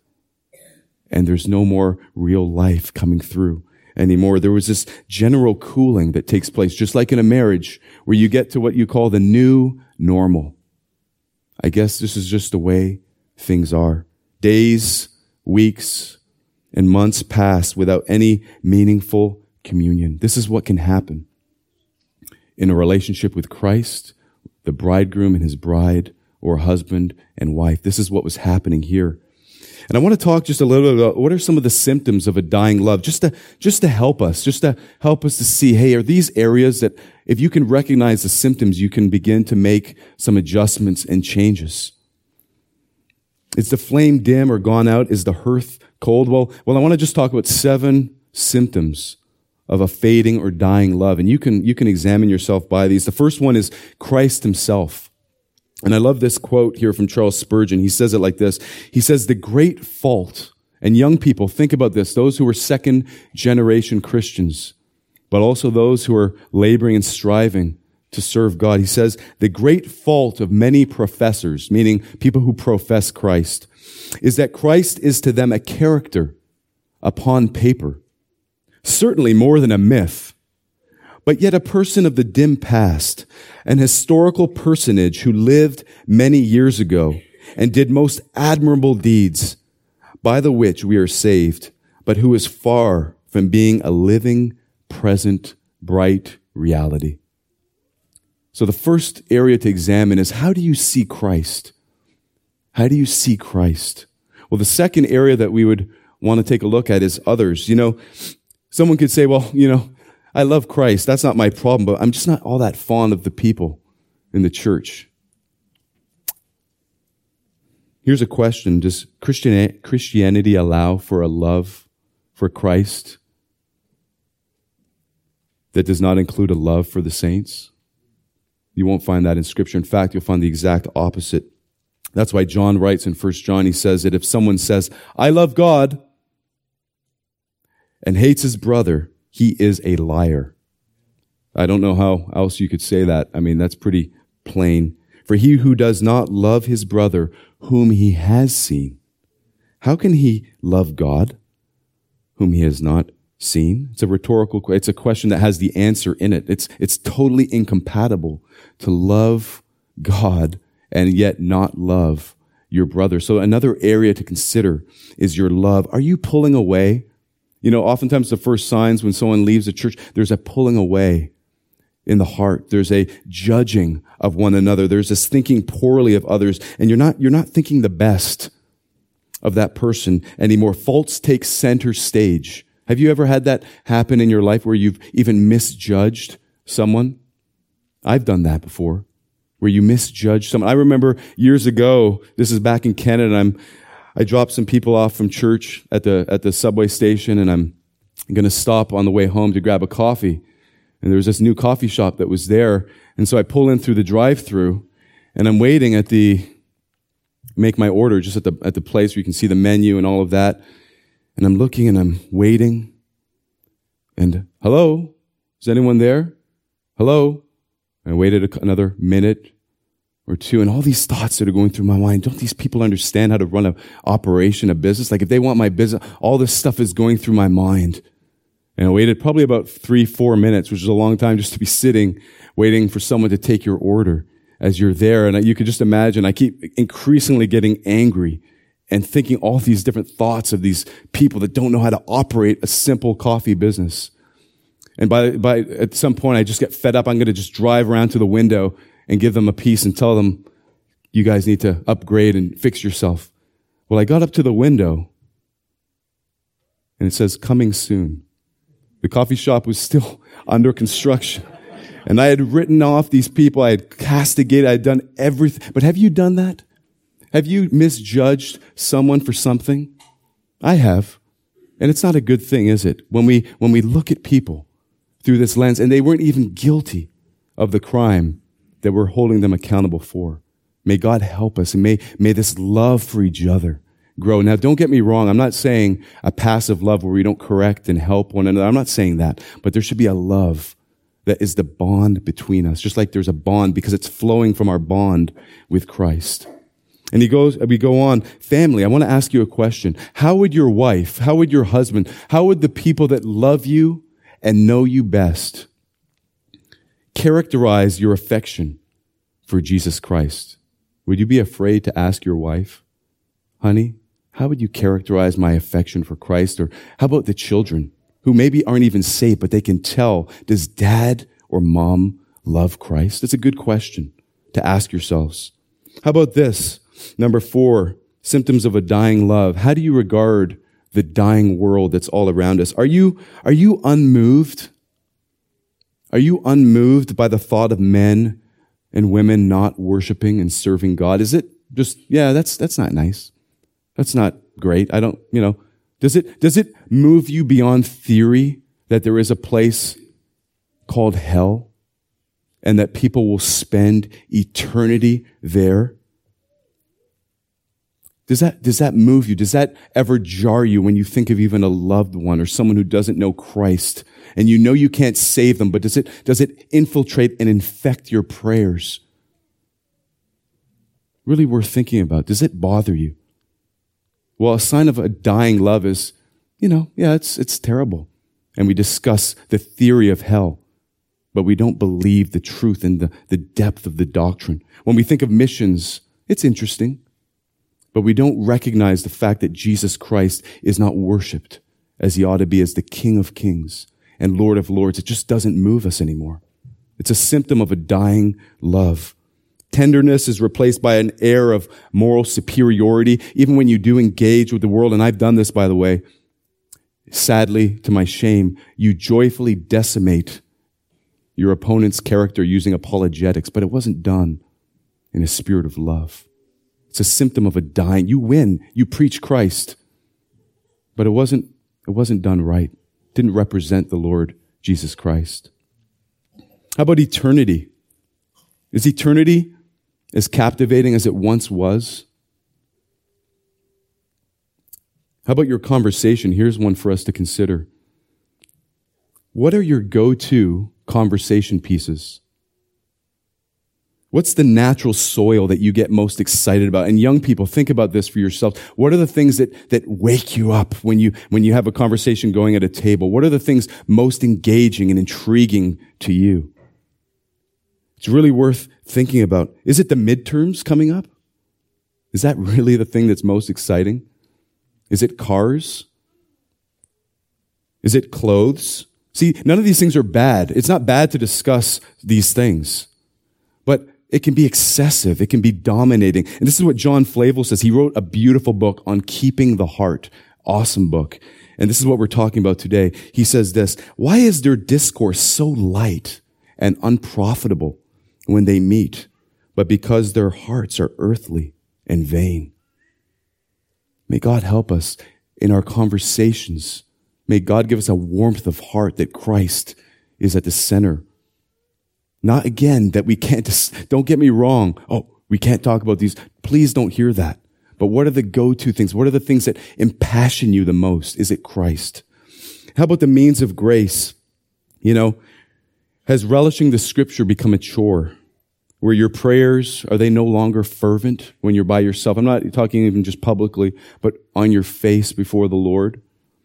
And there's no more real life coming through anymore. There was this general cooling that takes place, just like in a marriage, where you get to what you call the new normal. I guess this is just the way things are. Days, weeks, and months pass without any meaningful communion. This is what can happen in a relationship with Christ, the bridegroom and his bride, or husband and wife. This is what was happening here. And I want to talk just a little bit about what are some of the symptoms of a dying love, just to, just to help us, just to help us to see, hey, are these areas that if you can recognize the symptoms, you can begin to make some adjustments and changes. Is the flame dim or gone out? Is the hearth cold? Well, well, I want to just talk about seven symptoms of a fading or dying love. And you can, you can examine yourself by these. The first one is Christ himself. And I love this quote here from Charles Spurgeon. He says it like this. He says, the great fault, and young people, think about this, those who are second generation Christians, but also those who are laboring and striving to serve God. He says, the great fault of many professors, meaning people who profess Christ, is that Christ is to them a character upon paper, certainly more than a myth, but yet a person of the dim past, an historical personage who lived many years ago and did most admirable deeds by the which we are saved, but who is far from being a living, present, bright reality. So the first area to examine is, how do you see Christ? How do you see Christ? Well, the second area that we would want to take a look at is others. You know, someone could say, well, you know, I love Christ. That's not my problem, but I'm just not all that fond of the people in the church. Here's a question. Does Christian, Christianity allow for a love for Christ that does not include a love for the saints? You won't find that in Scripture. In fact, you'll find the exact opposite. That's why John writes in First John, he says that if someone says, I love God, and hates his brother, he is a liar. I don't know how else you could say that. I mean, that's pretty plain. For he who does not love his brother, whom he has seen, how can he love God, whom he has not seen? It's a rhetorical question. It's a question that has the answer in it. It's, it's totally incompatible to love God and yet not love your brother. So another area to consider is your love. Are you pulling away? You know, oftentimes the first signs when someone leaves the church, there's a pulling away in the heart. There's a judging of one another. There's this thinking poorly of others, and you're not, you're not thinking the best of that person anymore. Faults take center stage. Have you ever had that happen in your life where you've even misjudged someone? I've done that before, where you misjudge someone. I remember years ago, this is back in Canada, I'm I dropped some people off from church at the at the subway station, and I'm going to stop on the way home to grab a coffee. And there was this new coffee shop that was there, and so I pull in through the drive-through, and I'm waiting at the make my order just at the at the place where you can see the menu and all of that. And I'm looking and I'm waiting, and hello, is anyone there? Hello. And I waited a, another minute or two, and all these thoughts that are going through my mind. Don't these people understand how to run an operation, a business? Like if they want my business, all this stuff is going through my mind. And I waited probably about three, four minutes, which is a long time just to be sitting, waiting for someone to take your order as you're there. And you could just imagine, I keep increasingly getting angry and thinking all these different thoughts of these people that don't know how to operate a simple coffee business. And by, by, at some point, I just get fed up. I'm going to just drive around to the window and give them a piece and tell them, you guys need to upgrade and fix yourself. Well, I got up to the window and it says, coming soon. The coffee shop was still under construction. And I had written off these people. I had castigated. I had done everything. But have you done that? Have you misjudged someone for something? I have. And it's not a good thing, is it? When we, when we look at people through this lens and they weren't even guilty of the crime that we're holding them accountable for. May God help us, and may, may this love for each other grow. Now, don't get me wrong. I'm not saying a passive love where we don't correct and help one another. I'm not saying that. But there should be a love that is the bond between us, just like there's a bond because it's flowing from our bond with Christ. And he goes, we go on, family, I want to ask you a question. How would your wife, how would your husband, how would the people that love you and know you best characterize your affection for Jesus Christ? Would you be afraid to ask your wife, honey, how would you characterize my affection for Christ? Or how about the children who maybe aren't even saved, but they can tell, does dad or mom love Christ? It's a good question to ask yourselves. How about this? Number four, symptoms of a dying love. How do you regard the dying world that's all around us? Are you, are you unmoved? Are you unmoved by the thought of men and women not worshiping and serving God? Is it just, yeah, that's, that's not nice. That's not great. I don't, you know, does it, does it move you beyond theory that there is a place called hell and that people will spend eternity there? Does that, does that move you? Does that ever jar you when you think of even a loved one or someone who doesn't know Christ and you know you can't save them, but does it, does it infiltrate and infect your prayers? Really worth thinking about. Does it bother you? Well, a sign of a dying love is, you know, yeah, it's, it's terrible. And we discuss the theory of hell, but we don't believe the truth and the, the depth of the doctrine. When we think of missions, it's interesting. But we don't recognize the fact that Jesus Christ is not worshiped as he ought to be as the King of Kings and Lord of Lords. It just doesn't move us anymore. It's a symptom of a dying love. Tenderness is replaced by an air of moral superiority. Even when you do engage with the world, and I've done this, by the way, sadly, to my shame, you joyfully decimate your opponent's character using apologetics, but it wasn't done in a spirit of love. It's a symptom of a dying. You win. You preach Christ. But it wasn't, it wasn't done right. It didn't represent the Lord Jesus Christ. How about eternity? Is eternity as captivating as it once was? How about your conversation? Here's one for us to consider. What are your go-to conversation pieces? What's the natural soil that you get most excited about? And young people, think about this for yourself. What are the things that, that wake you up when you, when you have a conversation going at a table? What are the things most engaging and intriguing to you? It's really worth thinking about. Is it the midterms coming up? Is that really the thing that's most exciting? Is it cars? Is it clothes? See, none of these things are bad. It's not bad to discuss these things. But it can be excessive. It can be dominating. And this is what John Flavel says. He wrote a beautiful book on keeping the heart. Awesome book. And this is what we're talking about today. He says this: why is their discourse so light and unprofitable when they meet, but because their hearts are earthly and vain? May God help us in our conversations. May God give us a warmth of heart that Christ is at the center. Not again that we can't, don't get me wrong. Oh, we can't talk about these. Please don't hear that. But what are the go-to things? What are the things that impassion you the most? Is it Christ? How about the means of grace? You know, has relishing the scripture become a chore? Where your prayers, are they no longer fervent when you're by yourself? I'm not talking even just publicly, but on your face before the Lord.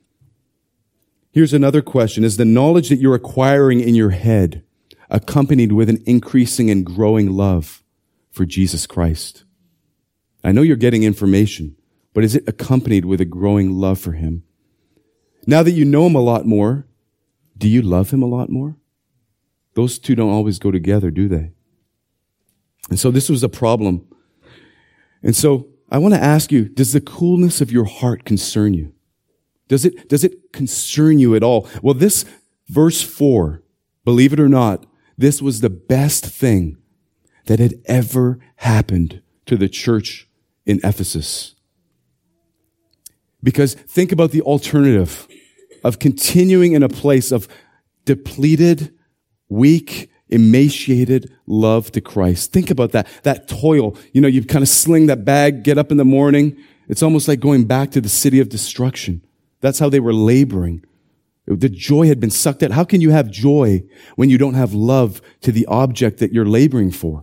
Here's another question. Is the knowledge that you're acquiring in your head accompanied with an increasing and growing love for Jesus Christ? I know you're getting information, but is it accompanied with a growing love for him? Now that you know him a lot more, do you love him a lot more? Those two don't always go together, do they? And so this was a problem. And so I want to ask you, does the coolness of your heart concern you? Does it, does it concern you at all? Well, this verse four, believe it or not, this was the best thing that had ever happened to the church in Ephesus. Because think about the alternative of continuing in a place of depleted, weak, emaciated love to Christ. Think about that, that toil. You know, you kind of sling that bag, get up in the morning. It's almost like going back to the city of destruction. That's how they were laboring. The joy had been sucked out. How can you have joy when you don't have love to the object that you're laboring for?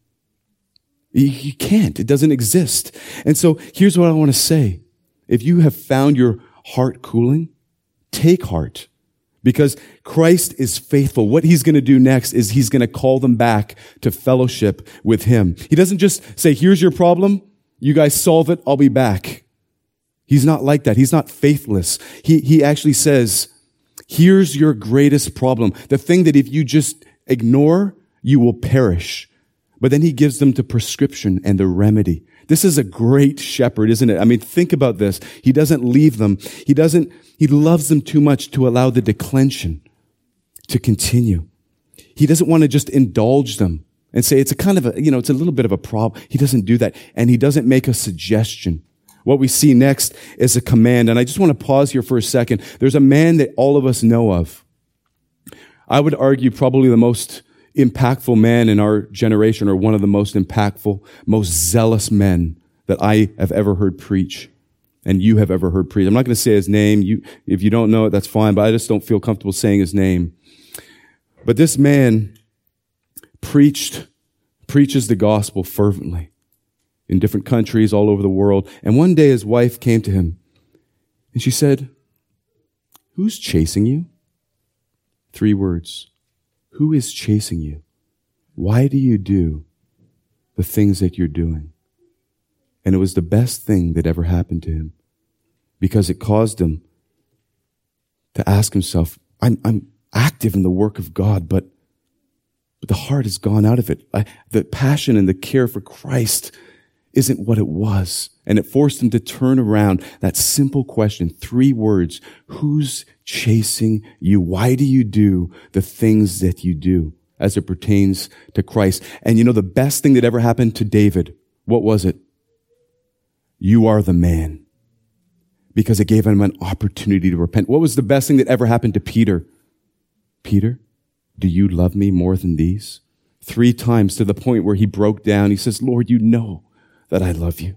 You, you can't. It doesn't exist. And so here's what I want to say. If you have found your heart cooling, take heart. Because Christ is faithful. What he's going to do next is he's going to call them back to fellowship with him. He doesn't just say, here's your problem. You guys solve it. I'll be back. He's not like that. He's not faithless. He, he actually says, here's your greatest problem. The thing that if you just ignore, you will perish. But then he gives them the prescription and the remedy. This is a great shepherd, isn't it? I mean, think about this. He doesn't leave them. He doesn't, he loves them too much to allow the declension to continue. He doesn't want to just indulge them and say it's a kind of a, you know, it's a little bit of a problem. He doesn't do that. And he doesn't make a suggestion. What we see next is a command. And I just want to pause here for a second. There's a man that all of us know of. I would argue probably the most impactful man in our generation, or one of the most impactful, most zealous men that I have ever heard preach, and you have ever heard preach. I'm not going to say his name. You, if you don't know it, that's fine, but I just don't feel comfortable saying his name. But this man preached, preaches the gospel fervently in different countries all over the world. And one day his wife came to him and she said, "Who's chasing you?" Three words. Who is chasing you? Why do you do the things that you're doing? And it was the best thing that ever happened to him, because it caused him to ask himself, I'm, I'm active in the work of God, but but the heart has gone out of it. I, the passion and the care for Christ isn't what it was. And it forced him to turn around that simple question, three words: who's chasing you? Why do you do the things that you do as it pertains to Christ? And you know, the best thing that ever happened to David, what was it? You are the man. Because it gave him an opportunity to repent. What was the best thing that ever happened to Peter? Peter, do you love me more than these? Three times, to the point where he broke down. He says, Lord, you know that I love you.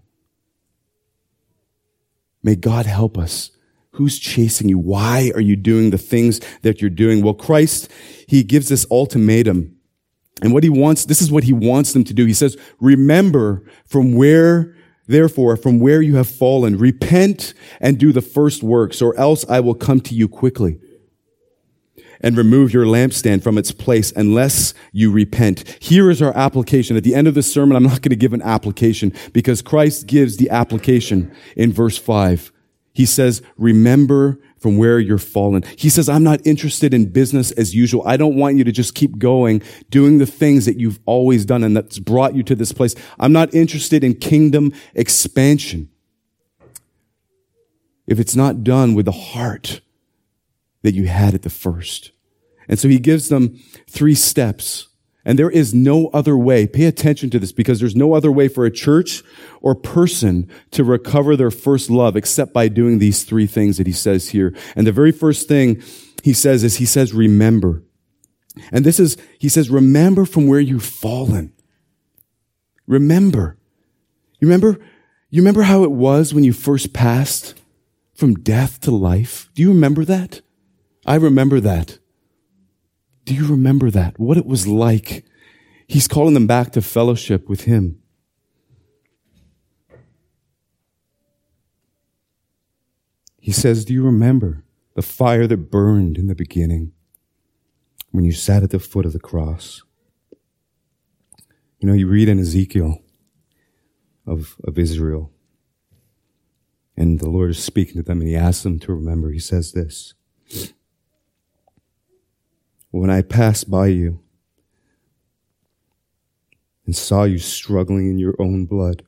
May God help us. Who's chasing you? Why are you doing the things that you're doing? Well, Christ, he gives this ultimatum. And what he wants, this is what he wants them to do. He says, remember from where, therefore, from where you have fallen, repent and do the first works, or else I will come to you quickly and remove your lampstand from its place unless you repent. Here is our application. At the end of this sermon, I'm not going to give an application because Christ gives the application in verse five. He says, remember from where you're fallen. He says, I'm not interested in business as usual. I don't want you to just keep going, doing the things that you've always done and that's brought you to this place. I'm not interested in kingdom expansion if it's not done with the heart that you had at the first. And so he gives them three steps. And there is no other way. Pay attention to this, because there's no other way for a church or person to recover their first love except by doing these three things that he says here. And the very first thing he says is he says, remember. And this is, he says, remember from where you've fallen. Remember. You remember, you remember how it was when you first passed from death to life? Do you remember that? I remember that. Do you remember that? What it was like? He's calling them back to fellowship with him. He says, do you remember the fire that burned in the beginning when you sat at the foot of the cross? You know, you read in Ezekiel of, of Israel, and the Lord is speaking to them, and he asks them to remember. He says this: when I passed by you and saw you struggling in your own blood,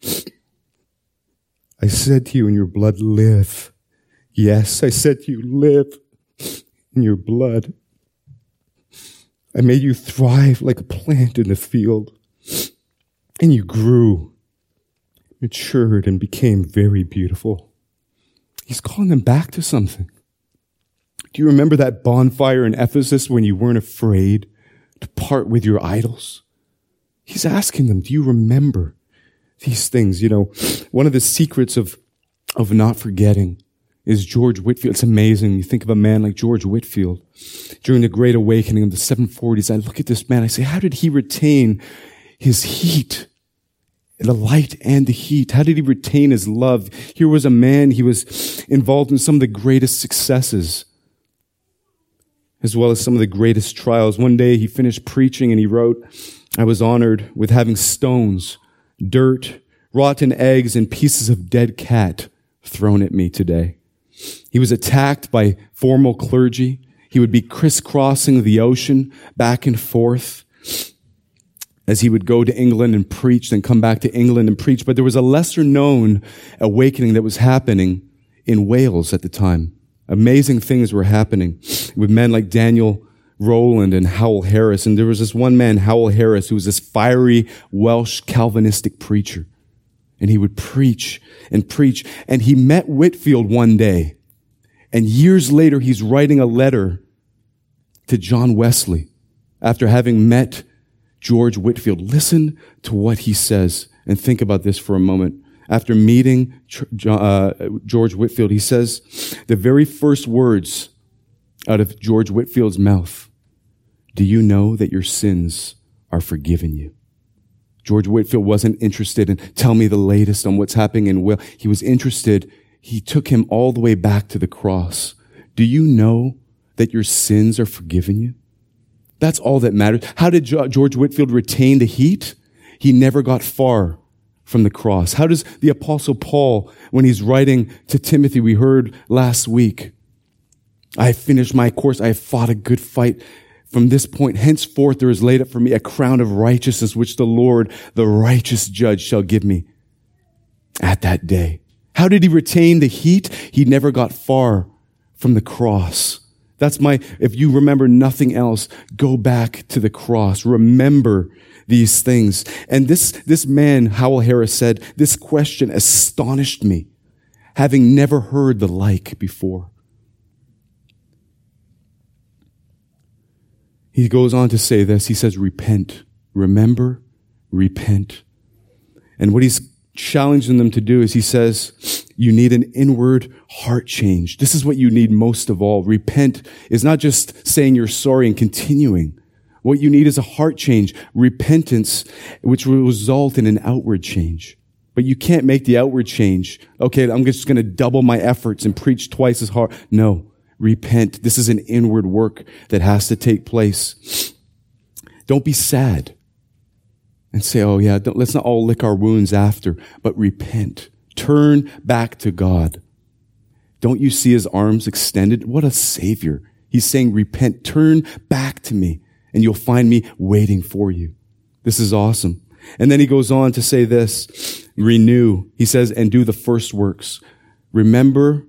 I said to you in your blood, live. Yes, I said to you, live in your blood. I made you thrive like a plant in the field, and you grew, matured, and became very beautiful. He's calling them back to something. Do you remember that bonfire in Ephesus when you weren't afraid to part with your idols? He's asking them, do you remember these things? You know, one of the secrets of, of not forgetting is George Whitefield. It's amazing. You think of a man like George Whitefield during the Great Awakening of the seven forties. I look at this man, I say, how did he retain his heat? The light and the heat. How did he retain his love? Here was a man, he was involved in some of the greatest successes, as well as some of the greatest trials. One day he finished preaching and he wrote, I was honored with having stones, dirt, rotten eggs, and pieces of dead cat thrown at me today. He was attacked by formal clergy. He would be crisscrossing the ocean back and forth as he would go to England and preach, then come back to England and preach. But there was a lesser known awakening that was happening in Wales at the time. Amazing things were happening with men like Daniel Rowland and Howell Harris. And there was this one man, Howell Harris, who was this fiery Welsh Calvinistic preacher. And he would preach and preach. And he met Whitefield one day. And years later, he's writing a letter to John Wesley after having met George Whitefield. Listen to what he says and think about this for a moment. After meeting uh, George Whitefield, he says the very first words out of George Whitefield's mouth, do you know that your sins are forgiven you? George Whitefield wasn't interested in tell me the latest on what's happening in Wales. He was interested. He took him all the way back to the cross. Do you know that your sins are forgiven you? That's all that matters. How did George Whitefield retain the heat? He never got far from the cross. How does the Apostle Paul, when he's writing to Timothy, we heard last week, I have finished my course, I have fought a good fight, From this point henceforth there is laid up for me a crown of righteousness, which the Lord, the righteous judge, shall give me at that day. How did he retain the heat? He never got far from the cross. That's my, if you remember nothing else, go back to the cross. Remember these things. And this, this man, Howell Harris, said, this question astonished me, having never heard the like before. He goes on to say this. He says, repent. Remember, repent. And what he's challenging them to do is he says, you need an inward heart change. This is what you need most of all. Repent is not just saying you're sorry and continuing. What you need is a heart change, repentance, which will result in an outward change. But you can't make the outward change. Okay, I'm just going to double my efforts and preach twice as hard. No. Repent. This is an inward work that has to take place. Don't be sad and say, oh yeah, don't, let's not all lick our wounds after, but repent. Turn back to God. Don't you see his arms extended? What a savior. He's saying, repent, turn back to me, and you'll find me waiting for you. This is awesome. And then he goes on to say this, renew. He says, and do the first works. Remember,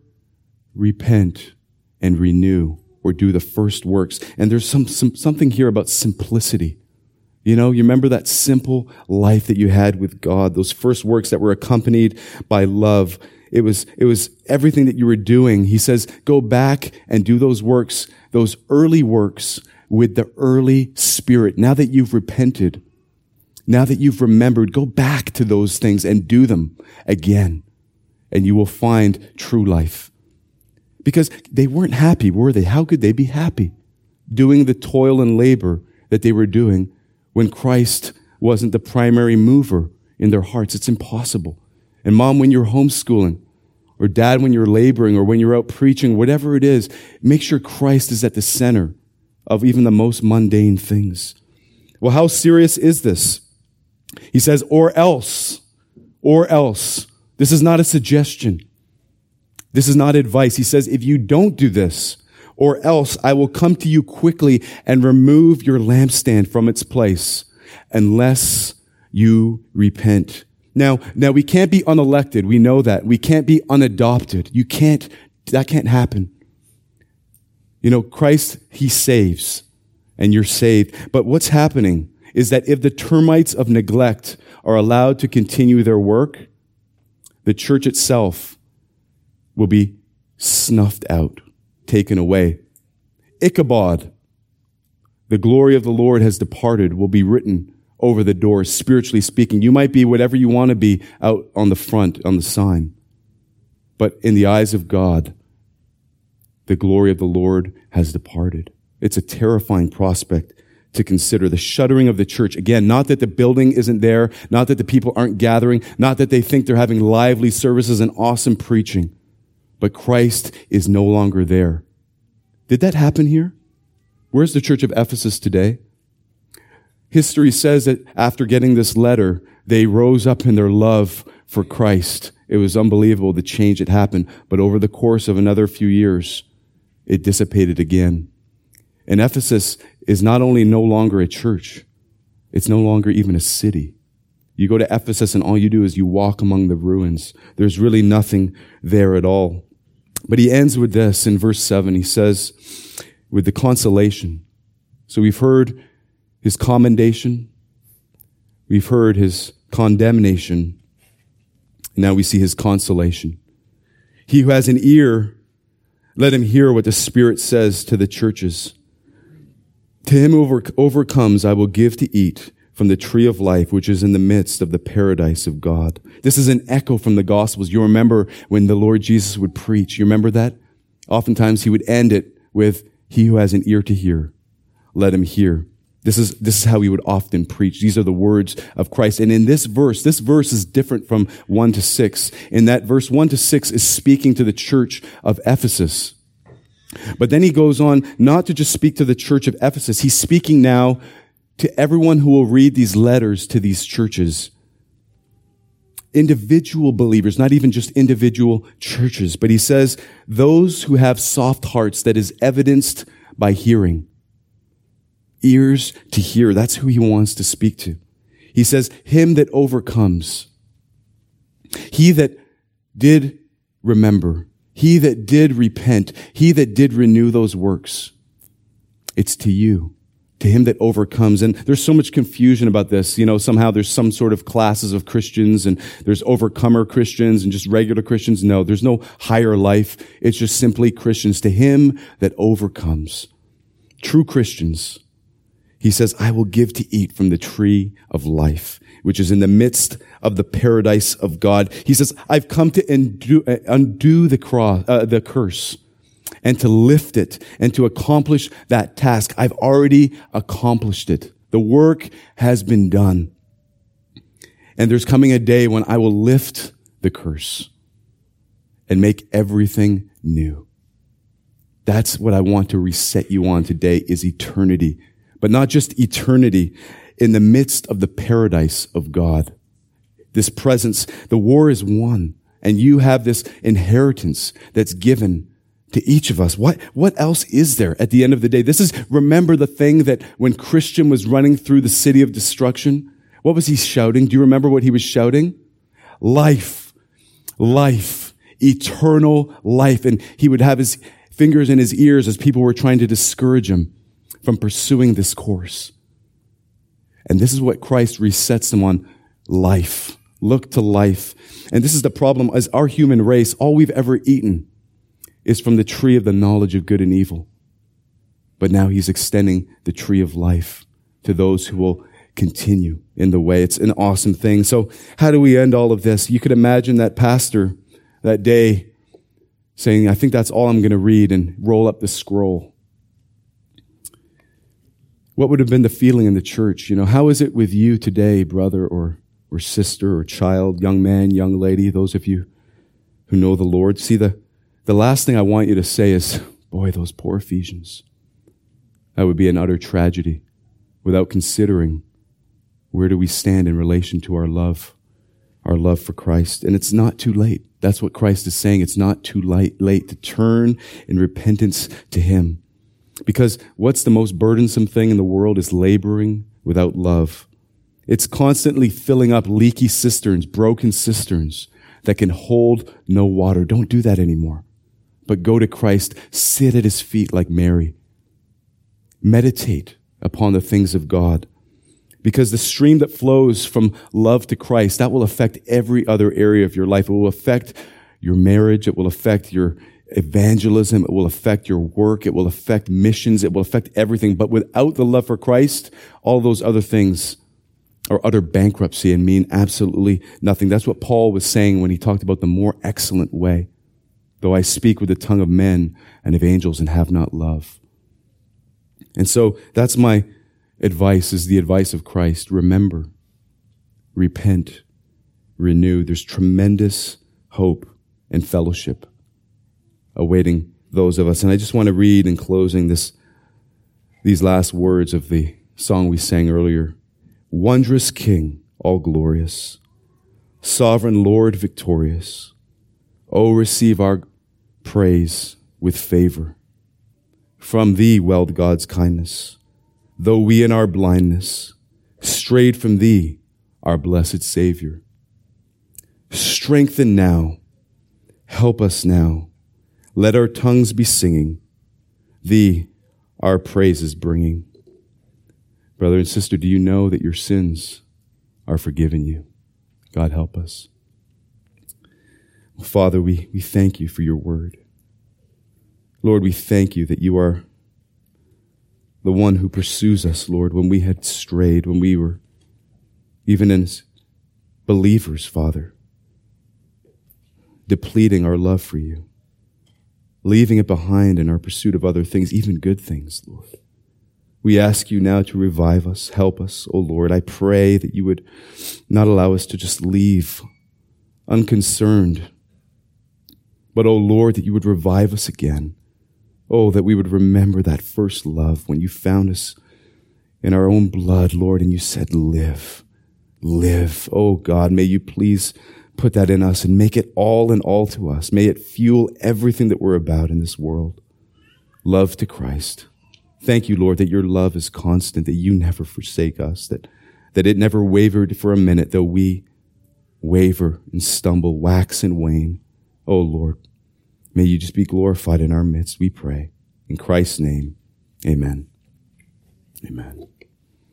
repent, and renew, or do the first works. And there's some, some something here about simplicity. You know, you remember that simple life that you had with God, those first works that were accompanied by love. It was, it was everything that you were doing. He says, go back and do those works, those early works with the early spirit. Now that you've repented, now that you've remembered, go back to those things and do them again. And you will find true life. Because they weren't happy, were they? How could they be happy doing the toil and labor that they were doing when Christ wasn't the primary mover in their hearts? It's impossible. And mom, when you're homeschooling, or dad, when you're laboring, or when you're out preaching, whatever it is, make sure Christ is at the center of even the most mundane things. Well, how serious is this? He says, or else, or else. This is not a suggestion. This is not advice. He says, if you don't do this, or else I will come to you quickly and remove your lampstand from its place, unless you repent. Now, now we can't be unelected. We know that. We can't be unadopted. You can't, that can't happen. You know, Christ, he saves, and you're saved. But what's happening is that if the termites of neglect are allowed to continue their work, the church itself will be snuffed out, taken away. Ichabod, the glory of the Lord has departed, will be written over the doors, spiritually speaking. You might be whatever you want to be out on the front, on the sign. But in the eyes of God, the glory of the Lord has departed. It's a terrifying prospect to consider. The shuttering of the church. Again, not that the building isn't there, not that the people aren't gathering, not that they think they're having lively services and awesome preaching. But Christ is no longer there. Did that happen here? Where's the church of Ephesus today? History says that after getting this letter, they rose up in their love for Christ. It was unbelievable the change that happened. But over the course of another few years, it dissipated again. And Ephesus is not only no longer a church, it's no longer even a city. You go to Ephesus and all you do is you walk among the ruins. There's really nothing there at all. But he ends with this in verse seven. He says, with the consolation. So we've heard his commendation. We've heard his condemnation. And now we see his consolation. He who has an ear, let him hear what the Spirit says to the churches. To him who over, overcomes, I will give to eat from the tree of life, which is in the midst of the paradise of God. This is an echo from the Gospels. You remember when the Lord Jesus would preach. You remember that? Oftentimes he would end it with, he who has an ear to hear, let him hear. This is, this is how he would often preach. These are the words of Christ. And in this verse, this verse is different from one to six. In that verse one to six is speaking to the church of Ephesus. But then he goes on not to just speak to the church of Ephesus. He's speaking now to everyone who will read these letters to these churches. Individual believers, not even just individual churches. But he says, those who have soft hearts, that is evidenced by hearing. ears to hear. That's who he wants to speak to. He says, him that overcomes, he that did remember, he that did repent, he that did renew those works. It's to you, to him that overcomes. And there's so much confusion about this. You know, somehow there's some sort of classes of Christians and there's overcomer Christians and just regular Christians. No, there's no higher life. It's just simply Christians. To him that overcomes. True Christians. He says, I will give to eat from the tree of life, which is in the midst of the paradise of God. He says, I've come to undo, uh, undo the cross, uh, the curse, and to lift it, and to accomplish that task. I've already accomplished it. The work has been done. And there's coming a day when I will lift the curse and make everything new. That's what I want to reset you on today, is eternity. But not just eternity, in the midst of the paradise of God. This presence, the war is won, and you have this inheritance that's given to each of us. What, what else is there at the end of the day? This is, remember the thing that when Christian was running through the city of destruction, what was he shouting? Do you remember what he was shouting? Life, life, eternal life. And he would have his fingers in his ears as people were trying to discourage him from pursuing this course. And this is what Christ resets them on: life. Look to life. And this is the problem. As our human race, all we've ever eaten is from the tree of the knowledge of good and evil. But now he's extending the tree of life to those who will continue in the way. It's an awesome thing. So how do we end all of this? You could imagine that pastor that day saying, I think that's all I'm going to read, and roll up the scroll. What would have been the feeling in the church? You know, how is it with you today, brother or, or sister or child, young man, young lady, those of you who know the Lord? See, the, the last thing I want you to say is, boy, those poor Ephesians. That would be an utter tragedy, without considering where do we stand in relation to our love, our love for Christ. And it's not too late. That's what Christ is saying. It's not too late, late to turn in repentance to him. Because what's the most burdensome thing in the world is laboring without love. It's constantly filling up leaky cisterns, broken cisterns that can hold no water. Don't do that anymore. But go to Christ, sit at his feet like Mary. Meditate upon the things of God. Because the stream that flows from love to Christ, that will affect every other area of your life. It will affect your marriage. It will affect your evangelism. It will affect your work. It will affect missions. It will affect everything. But without the love for Christ, all those other things are utter bankruptcy and mean absolutely nothing. That's what Paul was saying when he talked about the more excellent way. Though I speak with the tongue of men and of angels and have not love. And so that's my advice, is the advice of Christ. Remember, repent, renew. There's tremendous hope and fellowship awaiting those of us. And I just want to read in closing this, these last words of the song we sang earlier. Wondrous King, all glorious, sovereign Lord victorious. Oh, receive our praise with favor. From thee welled God's kindness, though we in our blindness strayed from thee, our blessed Savior. Strengthen now, help us now. Let our tongues be singing, thee our praises bringing. Brother and sister, do you know that your sins are forgiven you? God help us. Father, we, we thank you for your word. Lord, we thank you that you are the one who pursues us, Lord, when we had strayed, when we were even as believers, Father, depleting our love for you, leaving it behind in our pursuit of other things, even good things, Lord. We ask you now to revive us, help us, O Lord. I pray that you would not allow us to just leave unconcerned, but, O Lord, that you would revive us again. Oh, that we would remember that first love when you found us in our own blood, Lord, and you said, live, live. Oh, God, may you please put that in us and make it all in all to us. May it fuel everything that we're about in this world. Love to Christ. Thank you, Lord, that your love is constant, that you never forsake us, that, that it never wavered for a minute, though we waver and stumble, wax and wane. Oh, Lord, may you just be glorified in our midst, we pray. In Christ's name, amen. Amen.